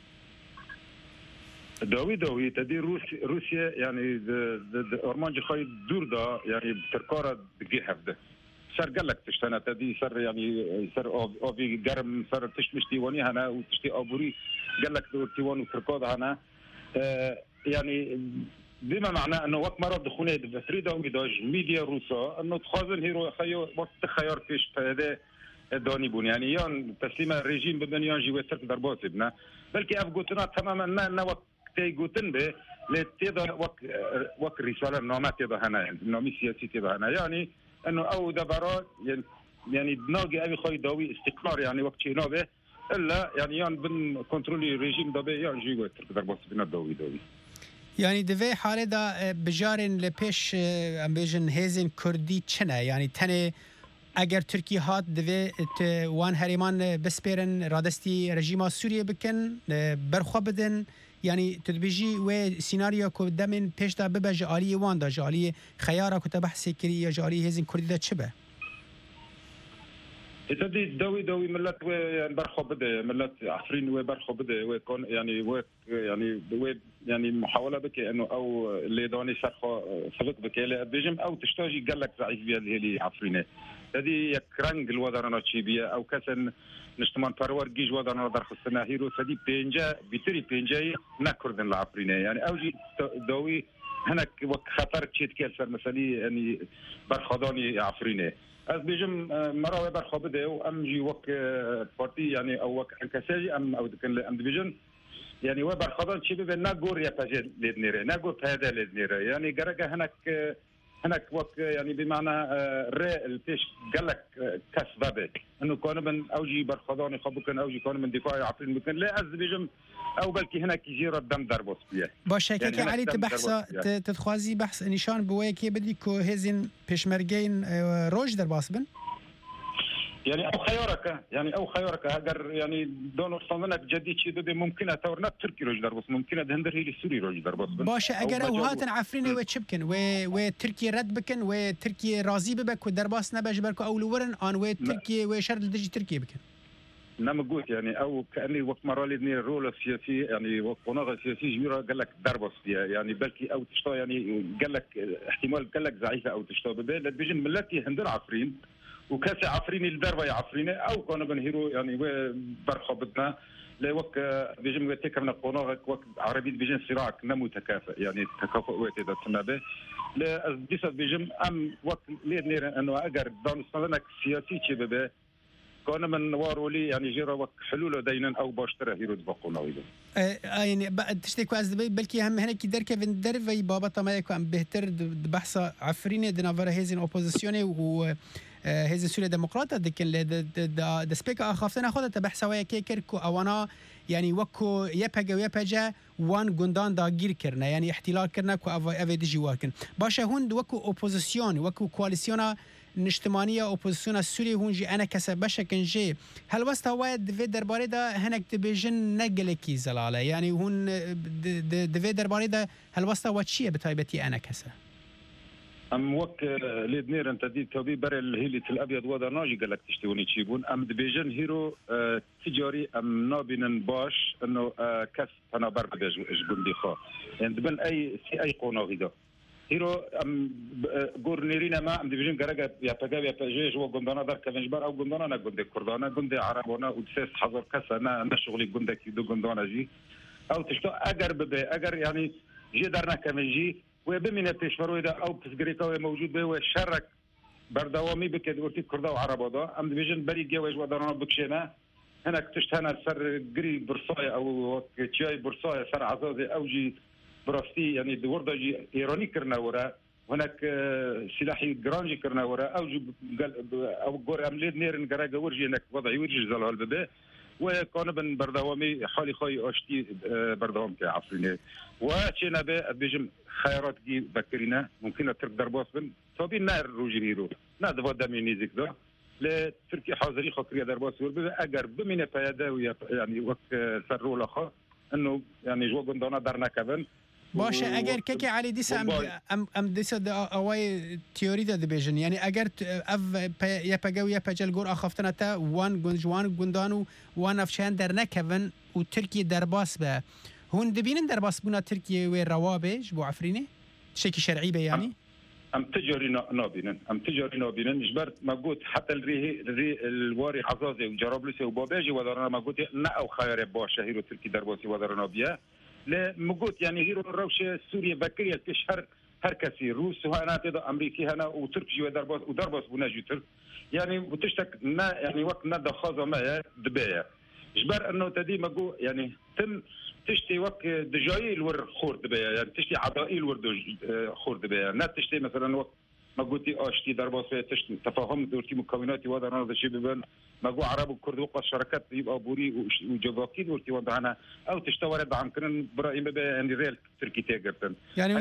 داوی تدی روسیا يعني أرمانج خاي دور دا يعني تركارة دقي حفظه سر قال لك تشتنا تدي سر يعني سر أبي جرم سر تشمش تيواني هنا وتشتي أبوري قال لك دور تيوان وتركاض هنا يعني بما معناه انه وقت مرض دخونه بفريدا وميداج ميديا روسا انه تخازن هيرو خيو وقت خيار فيش هذا داني بون يعني يان تسليم الرجيم بدن يان جي وترك ضربات ابنا بلكي افغوتنا تماما ما وقت تيغوتن به لتيدا وقت رساله نومات تيدا هنا يعني نومي سياسي تيدا هنا يعني انه او دبرات يعني ناقي ابي خاي داوي استقرار يعني وقت شيء به الا يعني يان بن كنترولي ريجيم دابا يان جي وترك ضربات بنا داوي يعني دوی حاله دا بجارن لپیش امبیجن هزین کردی چنه یعنی تنه اگر ترکیه هات دوی وان هریمان بسپرن رادستی رژیم سوریه بکن برخوا بدن يعني تدبيجي و سيناريو كو دمن پیش دا ببه جالي وان دا جالي خيارا كو تبحث كري يا جالي هزين كردي دا چبه تدي دوي ملت و برخو بده ملت عفرين و برخو بده و كون يعني محاوله بك انه او اللي دوني شرخو سبق بك لا بيجم او تشتاجي قال لك ضعيف بها اللي عفرينه هذه يكرنج الوزاره تشيبيه او كسن نجتمع فرور جيج وزاره درخ السناهيرو تدي بينجا بيتري بينجاي نكردن العفرينه يعني اوجي دوي هناك خطر تشيت كسر مسالي يعني برخداني عفرينه از بيجم مراوي برخو بده وام جي وك بارتي يعني او وك انكساجي ام او كان ام ديفيجن يعني وبر خضر شي بده ناغور يفاجئ لدنيره ناغور هذا لدنيره يعني جرجه هناك وك يعني بمعنى ري الفيش قال لك كسبه انه كانوا من اوجي برخضاني خبكن اوجي كانوا من دفاع عفرين ممكن لا از بيجم او بلكي هناك يجي الدم ضربه بيه باشه كي علي تبحث تتخوازي بحث نشان بوي كي بدي كو هزين بيشمرجين روج در باسبن يعني او خيارك اگر يعني دون صندنك جديد شيء ده ممكن اتورنا تركي روج در بس ممكن هندر هي سوري روج در بس باشه اگر او هاتن عفرين و تشبكن و تركي رد بكن و تركي راضي بك و درباس نباش بركو اولورن ان و تركي و شرط دجي تركي بكن نعم قلت يعني او كاني وقت مرالي دني الرول السياسي يعني وقت قناغ السياسي جميره قال لك دربس فيها يعني بلكي او تشتا يعني قال لك احتمال قال لك ضعيفه او تشتا بده بيجن ملتي هندر عفرين وكاس عفريني الدربه يا عفريني او كانوا بنهيرو يعني برخبتنا لوك بيجم تكمن القناغ وقت عربي بيجن صراع كنا متكافئ يعني تكافؤ وقت اذا تنبه لا ديس بيجم ام وقت لير انه اجر دون صندنك سياسي شبه كنا من وارولي يعني جرى وقت حلول دينا او باشتره هيرو دبقونا ويدا يعني تشتكوا از بلكي هم هناك دركه فين درفي بابا تما يكون بهتر بحث عفريني دنافر هيزن اوبوزيسيوني و هذه سوريا ديمقراطية دكن د سبيكا اخافتنا خودت بحثوا كيكركو اوانا يعني وكو يبجا وان گوندان دا گیر کرنا يعني احتلال کرنا کو اوی دجی واکن باشه هون وكو اوبوزيسيون وكو كواليسيونا نجتمانية اوبوزيسيون سوريا هون جي انا كسب بشكن جي هل وست واد في درباري دا هناك دبيجن نقلكي زلاله يعني هون د في درباري دا هل وست واد شي بتايبتي انا كسب ام وك ليدنير انت دي توبي بر الهيلي الابيض ودا ناجي قال لك تشتوني تشيبون ام دبيجن هيرو تجاري ام نابين باش انه كاس انا بربج جندي خا يعني بن اي سي اي قوناغيدا هيرو ام غورنيرينا ما ام دبيجن غرغا يا بغا يا بجي جو غندانا دار كفنجبر او غندانا انا غندي كردانا غندي عربونا ودسس حضر كاس انا شغلي غندي كي دو غندانا جي او تشتو اجر ببي اجر يعني جي دارنا كمنجي وبمن تشفرويدا او بسغريكا موجود به وشرك بردوامي بكد ورتي كردا وعربودا ام ديفيجن بري جواج ودارنا بكشينا هناك تشتهنا سر جري برصاي او تشاي برصاي سر عزازي او جي براستي يعني دوردا جي ايراني كرنا ورا هناك سلاحي جرانجي كرنا ورا او جي او غور امليد نير نقرا ورجي هناك وضعي ورجي زال الباب وكان بن بردوامي حالي خوي اشتي بردوام تاع عفريني وشينا بيجم خيارات دي بكرينا ممكن ترك درباس بن صابي نار روجيرو ناد فدا مينيزيك دو لتركي حاضري خكريا درباس ورب اجر بمن فيدا يعني وقت سرو لخا انه يعني جو غندونا درنا كبن باشه اگر که علی دیس ام دیس اوای تیوری ده بیژن یعنی اگر اف یا پگو یا پجل گور اخفتنا تا وان گنجوان گندانو وان افشان در نکون و ترکیه درباس به هون دبینن درباس بونا ترکیه و روابج بو عفرینه شکی شرعی به یعنی ام تجاري نابينن جبرت ما قلت حتى الواري عزازي وجرابلسي وباباجي ودارنا ما قلت نا او خيار باشه هيرو تركي درباسي ودارنا بيا لا مقوت يعني هيرو الروشه سوريا بكريه تشهر هر كسي روس وهنا تدا امريكي هنا وتركي ودرباس بناجي ترك يعني وتشتك يعني وقت ندى خازه ما دبايا جبر انه تدي مقو يعني تم تشتي وقت دجاي الور خورد بيا يعني تشتي عضائي الور خورد بيا لا تشتي مثلا وقت ما قلتي اشتي درباس تشتي تفاهم دورتي مكوناتي وهذا انا شيء ببان ما جو عرب وكرد وقت شركات يبقى بوري وجوكيد ورتي وضعنا او تشتوري عن كرن براي يعني ريال تركي تاجرتن يعني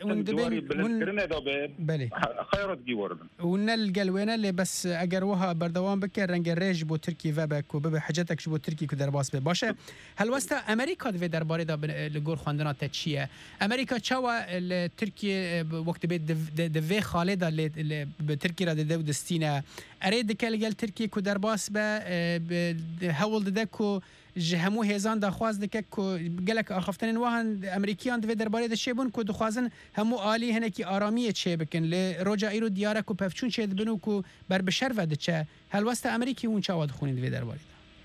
وندبي بلي خيارات دي ورد ونلقى الوينه اللي بس اجروها بردوام بكر رنج الريج بو تركي فبك وبب حاجتك شو بو تركي كدرباس باشه هل واستا امريكا في درباري دا لغور خواندنا تشيه امريكا تشوا التركي وقت بيت دفي خالد اللي بتركي راد دو دستينا اريد كالجال تركي كدرباس به هول دکو جهمو هزان دخواست دکو گلک آخفتن وهن امریکیان دو درباره دشیبون کو دخوازن همو عالی هنکی آرامی چه بکن ل رجا ایرو دیاره کو پفچون چه بنو کو بر بشر ود چه هل واسط امریکی اون چه واد خونین دو درباره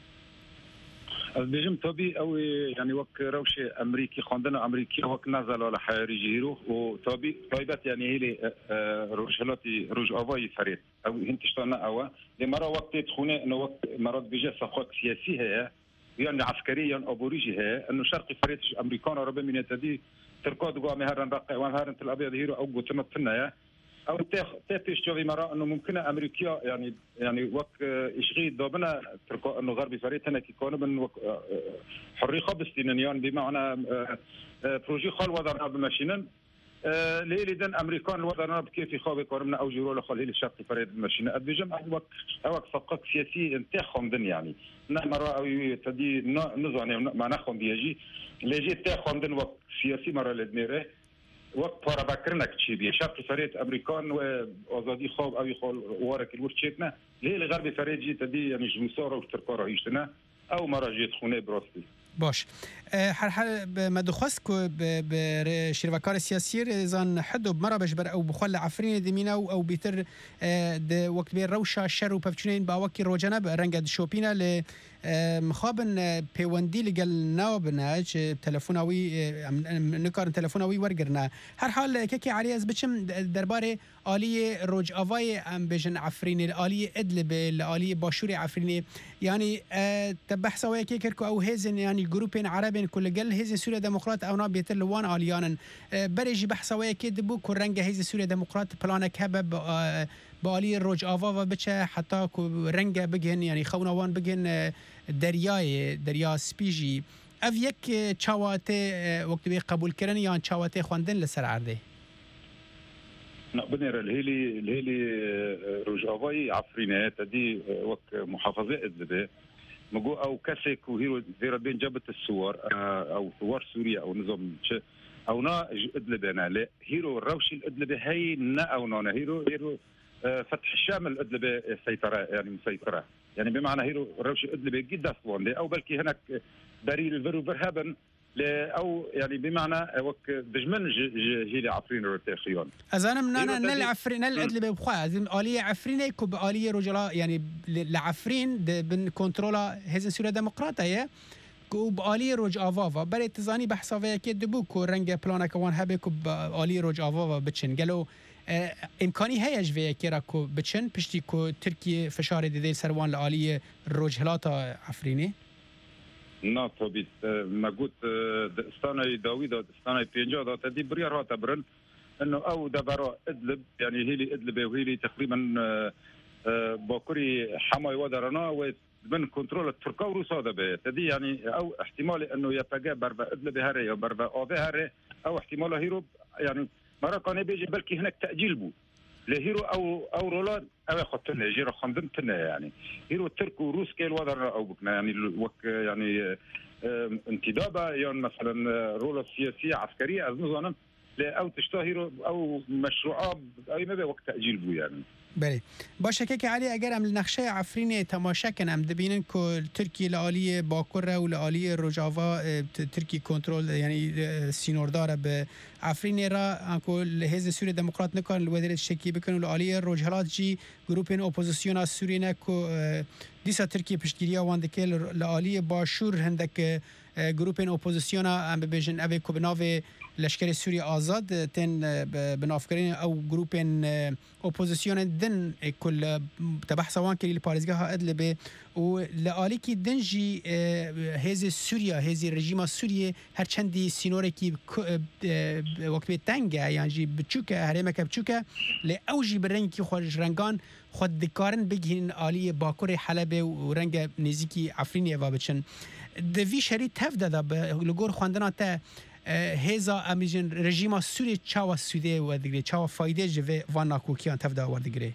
بيجم طبي او يعني وك روش امريكي خندنا امريكي وك نزل على حياري جيرو وطبي طيبات يعني هي روجلاتي روج افاي فريد او هنتشتنا او لمره وقت تخونه انه وقت مرات بيجي صفقات سياسيه هي يعني عسكريا او بوريجي هي انه شرقي فريد امريكان ربما من تدي تركود جو مهرن رقي وهرن الابيض هيرو او قتنا او تشتوي مرة انه ممكن امريكا يعني وقت اشغي دوبنا تركو انه غربي فريتنا كي كانوا من حريه خبستينيان بمعنى بروجي خال وضعنا بماشينن ليلي دن امريكان وضعنا بكيف يخاوي كورمنا او جيرو لخال هي الشرق فريد بماشينه ادبجم وقت صفقات سياسي انتخام دن يعني مرة او تدي نزعني ما ناخذ بيجي ليجي تاخذ دن وقت سياسي مرة لدنيره وقت para بكرنك شيء بيه شرق فريد امريكان وازادي خواب او يخال وارك الورشيتنا ليه الغرب فريد جي تدي يعني جمساره وتركاره هيشتنا او مراجعه خونه براستي باش هر ما دخواست کو به شرکار سیاسی زان حد مرا بجبر او بخل عفرین دمینا او بیتر د وقت به روشا شر و پفچونین با وکی روجنه رنگ شوپینا ل مخابن پیوندی لگل نابنه تلفنوی نکار تلفنوی ورگرنه هر حال که علی از بچم درباره عالی روج آوای ام بجن عفرین عالی ادلب عالی باشور عفرین یعنی تبحث ويا كيكركو او هزن يعني جروبين عربين كل جل هزن سوريا ديمقراط او نابيت لوان عاليان بريجي بحث ويا كدبو كرنجه هزن سوريا ديمقراط بلانك هبب بالي روج آوا و بچه حتی کو رنگ بگن یعنی خونوان بگن دریا سپیجی اف یک چاواته وقت به قبول کردن یا چاواته خواندن لسر عرضه بنير الهيلي روج آوای عفرینه تدی وقت محافظه ادلبه مجو او كسك وهيرو زيرا بين جبهه الثوار او ثوار سوريا او نظام او نا ادلب انا لا هيرو الروشي الادلب هي نا او نانا هيرو فتح الشام الادلب سيطره يعني مسيطره يعني بمعنى هيرو الروشي الادلب جدا اصلا او بلكي هناك بريل الفرو برهبا او يعني بمعنى وك دجمن جيلي عفرين روتيخيون ازانا منانا نل عفرين نل ادلب بخوا ازم اليه عفرين كوب اليه رجلا يعني لعفرين بن كنترولا هزن سوريا ديمقراطيه كوب اليه رج افافا بري تزاني بحسابه كي دبو كو رنگ بلانا كوان هبه كوب اليه رج افافا بتشن قالوا امكاني هيج في كيراكو بتشن بشتي كو تركيا فشار دي سروان الاليه رجلاتا عفريني نا طبيعي ما قلت استاني داوود استاني بينجا دا تدي بريار هاتبرن انه او دبرا ادلب يعني هيلي ادلب وهيلي تقريبا باكوري حماي ودرنا ومن كنترول التركا وروسا دبي تدي يعني او احتمال انه يبقى بربا ادلب هري او بربا اوفي هري او احتمال هيرو يعني مرة كان بيجي بلكي هناك تاجيل بو لهيرو او رولان او خطنا يجي خندمتنا يعني هيرو الترك وروس كيل وضر او بكنا يعني يعني انتدابه يعني مثلا رولا سياسيه عسكريه از نظام او تشتهر او مشروعات اي ما وقت تاجيل بو يعني بله باشه که علی اگر ام نقشه عفرین تماشا کنم دبینن که ترکی لالی باکوره و لالی رجاوا ترکی کنترل یعنی سینوردار به عفرین را انکو حزب سوری دموکرات نکن الودر شکی بکن لالی رجالات جی گروپین اپوزیسیون سوری نکو دیسا ترکی پشتگیری وان دکل لالی باشور هندک گروپین اپوزیسیون ام ببیجن اوی کو بناوی لشکر سوری آزاد تن بنافکرین او گروپین اپوزیسیون دن کل تبح سوان کلی پارزگاه ادلبه و لالی کی دنجی هز سوریا هز رژیم سوریه هر چندی سینوره کی وقت به تنگه یعنی بچوکه هرمه که بچوکه ل اوجی برنگ کی خارج رنگان خود دکارن بگین عالی باکور حلب و رنگ نزیکی عفرین و بچن دوی شری تفدادا به لگور خواندنا تا هزا امیجن رژیم سوری چاوا سوده و دیگه چاوا فایده جوه وان ناکوکیان تفدا وردگره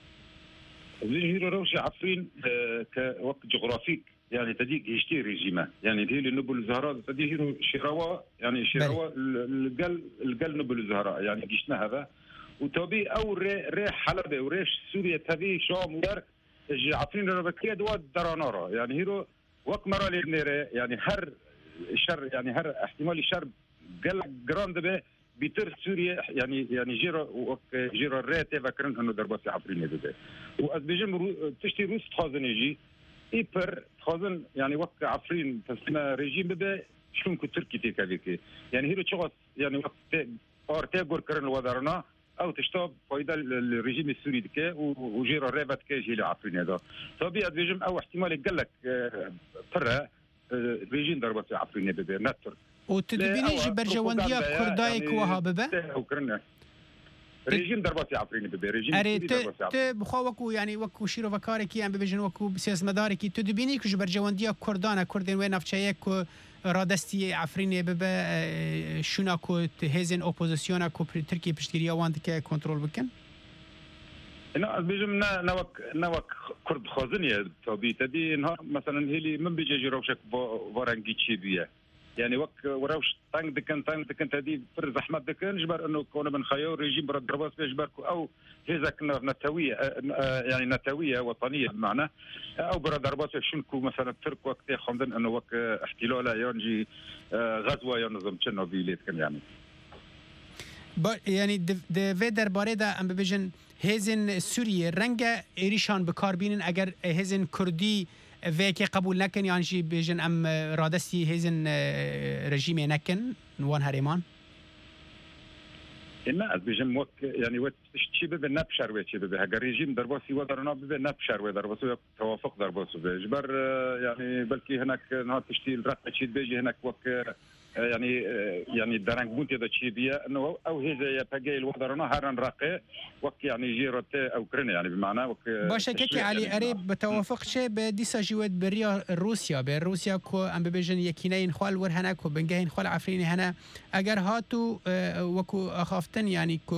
هيرو روشي عفرين كوقت جغرافيك يعني تديك يشتي ريجيمه يعني هي نبل الزهراء تدي هيرو شراوا يعني شراوا القل نبل الزهراء يعني جيشنا هذا وتبي او ري حلب وريش سوريا تبي شام ودار عفرين ربكيه دوا درانارا يعني هيرو وقت مرة لبنيره يعني هر شر يعني هر احتمال شر قال جراند به بيتر سوريا يعني جيرو ريت فكرن انه ضربات عفرين بده وازبيجن تشتي روس تخازن يجي ايبر تخازن يعني وقت عفرين تسمى ريجيم بده شلون تركي تيك هذيك يعني هيرو شغل يعني وقت ارتيغور كرن الوزارنا او تشتاب فايده الرجيم السوري دكا وجيرو ريبات كي جي عفرين هذا طبيعي ازبيجن او احتمال قال لك فرها ريجين ضربات عفرين بده نتر وتدبيني برجوانديا كردايك وها ببا ريجيم ضربات عفرين بده ريجيم ضربات عفرين بخوكو يعني وكو شيرو فكاركي ام ببجن وكو سياس مداركي تدبيني كج برجوانديا كردانا كردين وين نفچيك رادستي عفرين ببا شونا كو هزن اوبوزيسيونا كو تركي بشتريا واندك كنترول بكن انا بيجم نوك كرد خازنيه طبي تدي نهار مثلا هيلي من بيجي روشك ورانجي تشيبيه يعني وراوش تانك دكن تدي فر زحمه دكن جبر انه كون من خيار ريجيم برد ضربات بيجبر او هزك نتويه يعني نتويه وطنيه بمعنى او برد ضربات شنكو مثلا ترك وقت خندن انه وقت احتلال ينجي غزوه ينظم تشيرنوبيل كان يعني يعني د درباره دا ام ببجن هزن سوریه رنگ ایریشان بکاربینن اگر هزن کردی وکی قبول نکن یعنی جی بجن ام رادستی هزن رژیم نکن وان هریمان إن بيجم وك يعني وقت شيء بده نبشر وشيء بده هجر رجيم درباسي ودرنا بده نبشر ودرباسي توافق درباسي بجبر يعني بلكي هناك نهار تشتيل رقة شيء بيجي هناك وك يعني درنگ بونتي دا شيء بيا إنه أو هذا يبقى الودرنا هرن رقة وك يعني جيرت أو كرني يعني بمعنى وك باشه كي علي قريب بتوافق شيء بديسا جوات بريا روسيا كو ام بيجن يكينين خال ور هناك وبنجهين خال عفرين هنا اگر هاتو وكو اخافتن يعني كو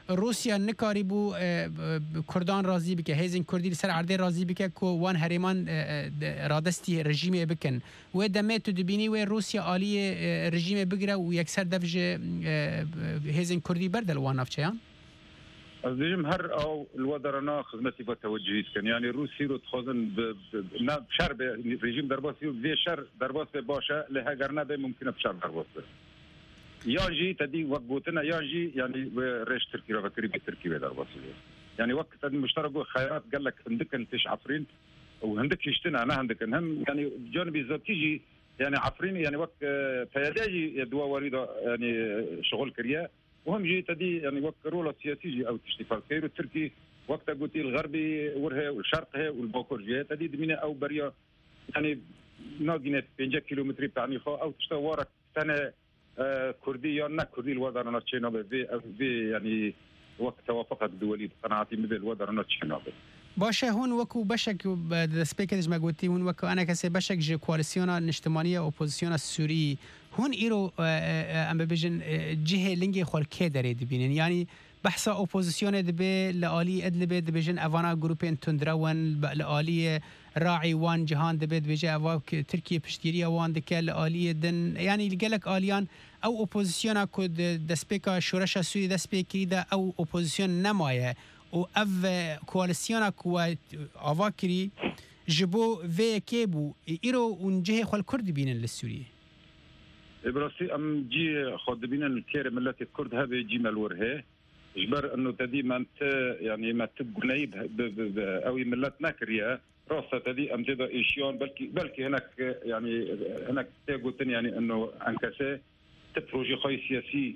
روسیا نکاری بو کردان راضی بکه هیزن کردی سر عرضه راضی بکه کو وان هریمان رادستی رژیم بکن و دمه تو دبینی و روسیا عالی رژیم بگیره و یکسر دفج هیزن کردی بردل وان افچیان از دیجم هر او الودرنا خدمتی و توجهیت کن یعنی روسی رو تخوزن نه شر به رژیم درباسی و وی شر درباس باشه له اگر نه به ممکنه بشر درباس یانجی تدی وقتنا یانجی یعنی رش ترکی را فکری به ترکی به درباسی يعني وقت المشترك خيارات قال لك عندك انتش عفرين وعندك يشتنا انا عندك هم يعني جانبي الزوتيجي يعني عفرين يعني وقت فيداجي يدوا وريده يعني شغل كريا وهم جي تدي يعني وقت رولا سياسي او تشتفال كيرو التركي وقت قلت الغربي ورها والشرقها والبوكور جي تدي دمينا او بريا يعني ناقينه 5 كيلومتر تعني خو او تشتورك سنه كردي یا نه كردي الوضع ناتشينا به يعني وقت توافقت دولي قناعتي مثل الوضع ناتشينا باشه هون وكو بشك دسبيكرز ما قلتي هون وكو انا كسي بشك جي كواليسيونا الاجتماعيه اوبوزيسيونا السوري هون ايرو ام بيجن جهه لينجي خول كيدري دبين يعني بحث اوبوزيسيون دبي لالي ادلبي دبيجن افانا جروبين تندرون لالي راعي وان جهان دبي دبيجي افاك تركيا بشتيريا وان دك لالي دن يعني لقالك اليان او اوبوزيسيونا كود دسبيكا شورشا سوري دسبيكي دا او اوبوزيسيون نمايه و اف كواليسيونا كو افاكري جبو في كيبو ايرو ونجه خل كرد بينن للسوري براسي ام جي خد بينن الكير ملات الكرد هذا يجي مالورها جبر انه تدي ما انت يعني ما تبنيب او ملات ناكريا راسه تدي ام تدا ايشيون بلكي هناك يعني هناك قلت يعني انه انكاسه تبروجي خوي سياسي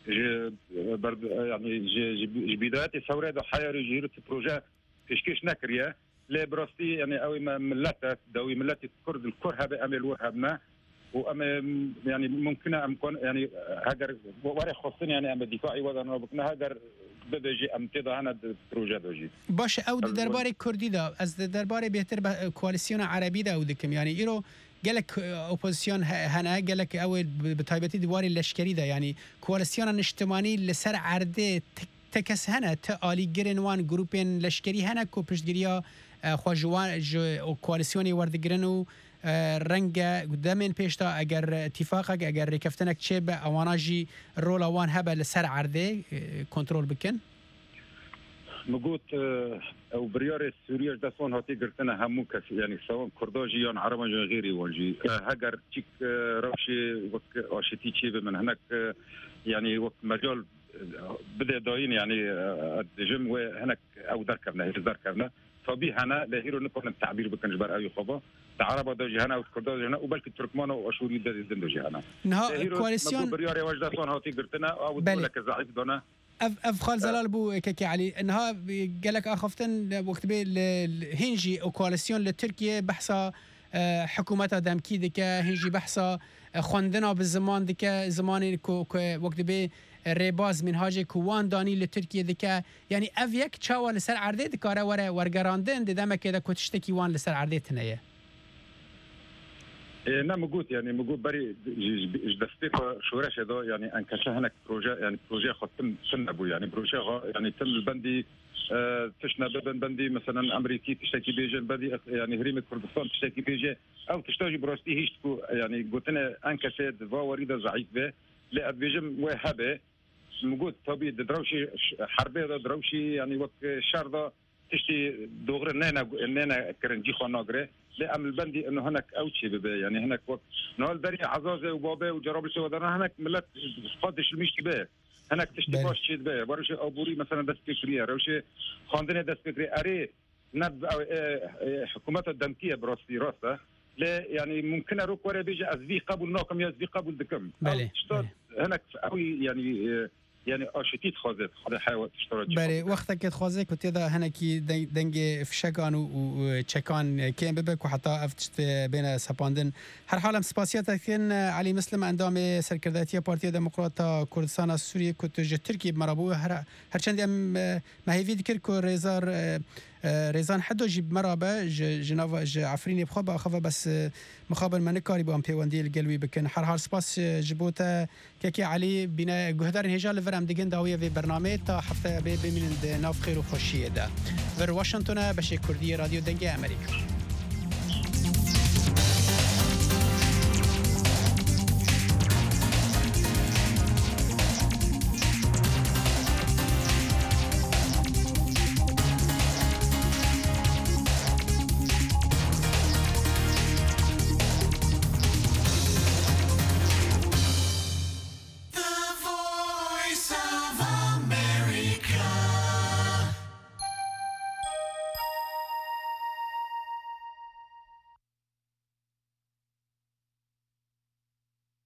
يعني بدايات الثوره هذا حير يجيروا بروجي كشكش نكريا لا براستي يعني او ملات دوي ملات الكرد الكره هذا امل وهبنا وأما يعني ممكن أمكن يعني هاجر وري خصني يعني أم دفاعي وضعنا بكنا هاجر بدأجي أم تضع هنا بروجة دوجي باش أو درباري كردي دا از درباري بيهتر كواليسيون عربي دا ودكم يعني إيرو قالك أوبوزيسيون هنا قالك أول بتايبتي دواري اللشكري دا يعني كواليسيون الاجتماعي لسر عرضه تكس هنا تالي جرينوان جروبين لشكري هنا كوبشجريا خواجوان كواليسيوني وردجرنو رنگ قدامين پیشتا اگر اتفاقك اگر ركفتنك چه به اواناجي رول اوان هبه لسر عرضه کنترول بکن مقوت او بريار سوريا داسون هاتي قرتنا همو كس يعني سواء كرداجي يان عربي غيري وانجي هاجر تشيك روشي وك اشتي تشي من هناك يعني وقت مجال بدا داين يعني الجم وهناك او دركبنا فبي هنا لهيرو نكون التعبير بكن جبر اي خبا العرب دوجي هنا والكرداج هنا وبلكي التركمان واشوري دوجي هنا نها كواليسيون برياري وجداتون هاتي قرتنا او دولك زعيف دونا افخال زلال بو كيكي علي انها قالك اخفتن وقت بي هنجي او كواليسيون لتركيا بحثا حكومتها دمكي دكا هنجي بحثا خوندنا بالزمان دكا زمان وقت بي ريباز من هاجي كوان داني لتركيا دكا يعني افيك تشاوا لسر عرضه دكاره ورغراندن ددما كده كوتشتكي وان لسر عرضه تنيه نعم قلت يعني مقول بري دستيقة شورش هذا يعني انكشف هناك بروجي يعني ختم سنبو يعني بروجي يعني تم البندي تشنا بندي مثلا امريكي تشتكي بيجي البندي يعني هريمة كردستان تشتكي بيجي او تشتاجي براستي هيش يعني قلتنا انكشف فاوريدا ضعيف به لا بيجم وهبه مقول طبيعي دروشي حربي دروشي يعني وقت شرطه تشتي دغري نانا كرنجي خناغري لا ام البندي انه هناك اوتشي يعني هناك وقت نول دري عزازه وبابا وجراب الشو ودرنا هناك ملت قادش المشتي به هناك تشتي باش شي به برش ابوري مثلا دست فكريه روشي خاندنه دست فكري اري نب حكومات الدمكيه براسي راسه لا يعني ممكن اروك ورا بيجي ازبي قبل ناكم يا ازبي قبل دكم هناك قوي يعني اشتيت خازت هذا حيوان اشتراك بله وقتك خازك وتدا هناكي دنج فشكان وتشكان كان ببك وحتى افتشت بين سباندن هر حال سپاسياتك علي مسلم اندام سركرداتيه بارتي ديمقراطا كردستان السوري كنت تركي مرابو هر چند ما هي ذكر كو ريزار ريزان حدو جيب مرابا جناف عفريني بخوبا أخذ بس مخابر من كاري بام بيواندي القلبي بكن حر سباس جبوتا كيكي علي بنا جهدار هجال فرام ديجن داوية في برنامج تا حفظ بمن ناف خير وخوشية ده في واشنطن بشي كردية راديو دنجي أمريكا.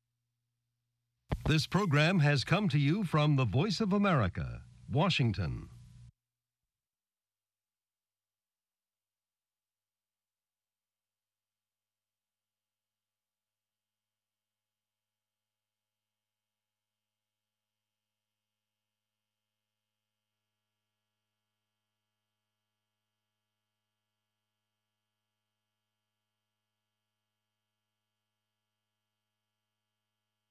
This program has come to you from the Voice of America, Washington.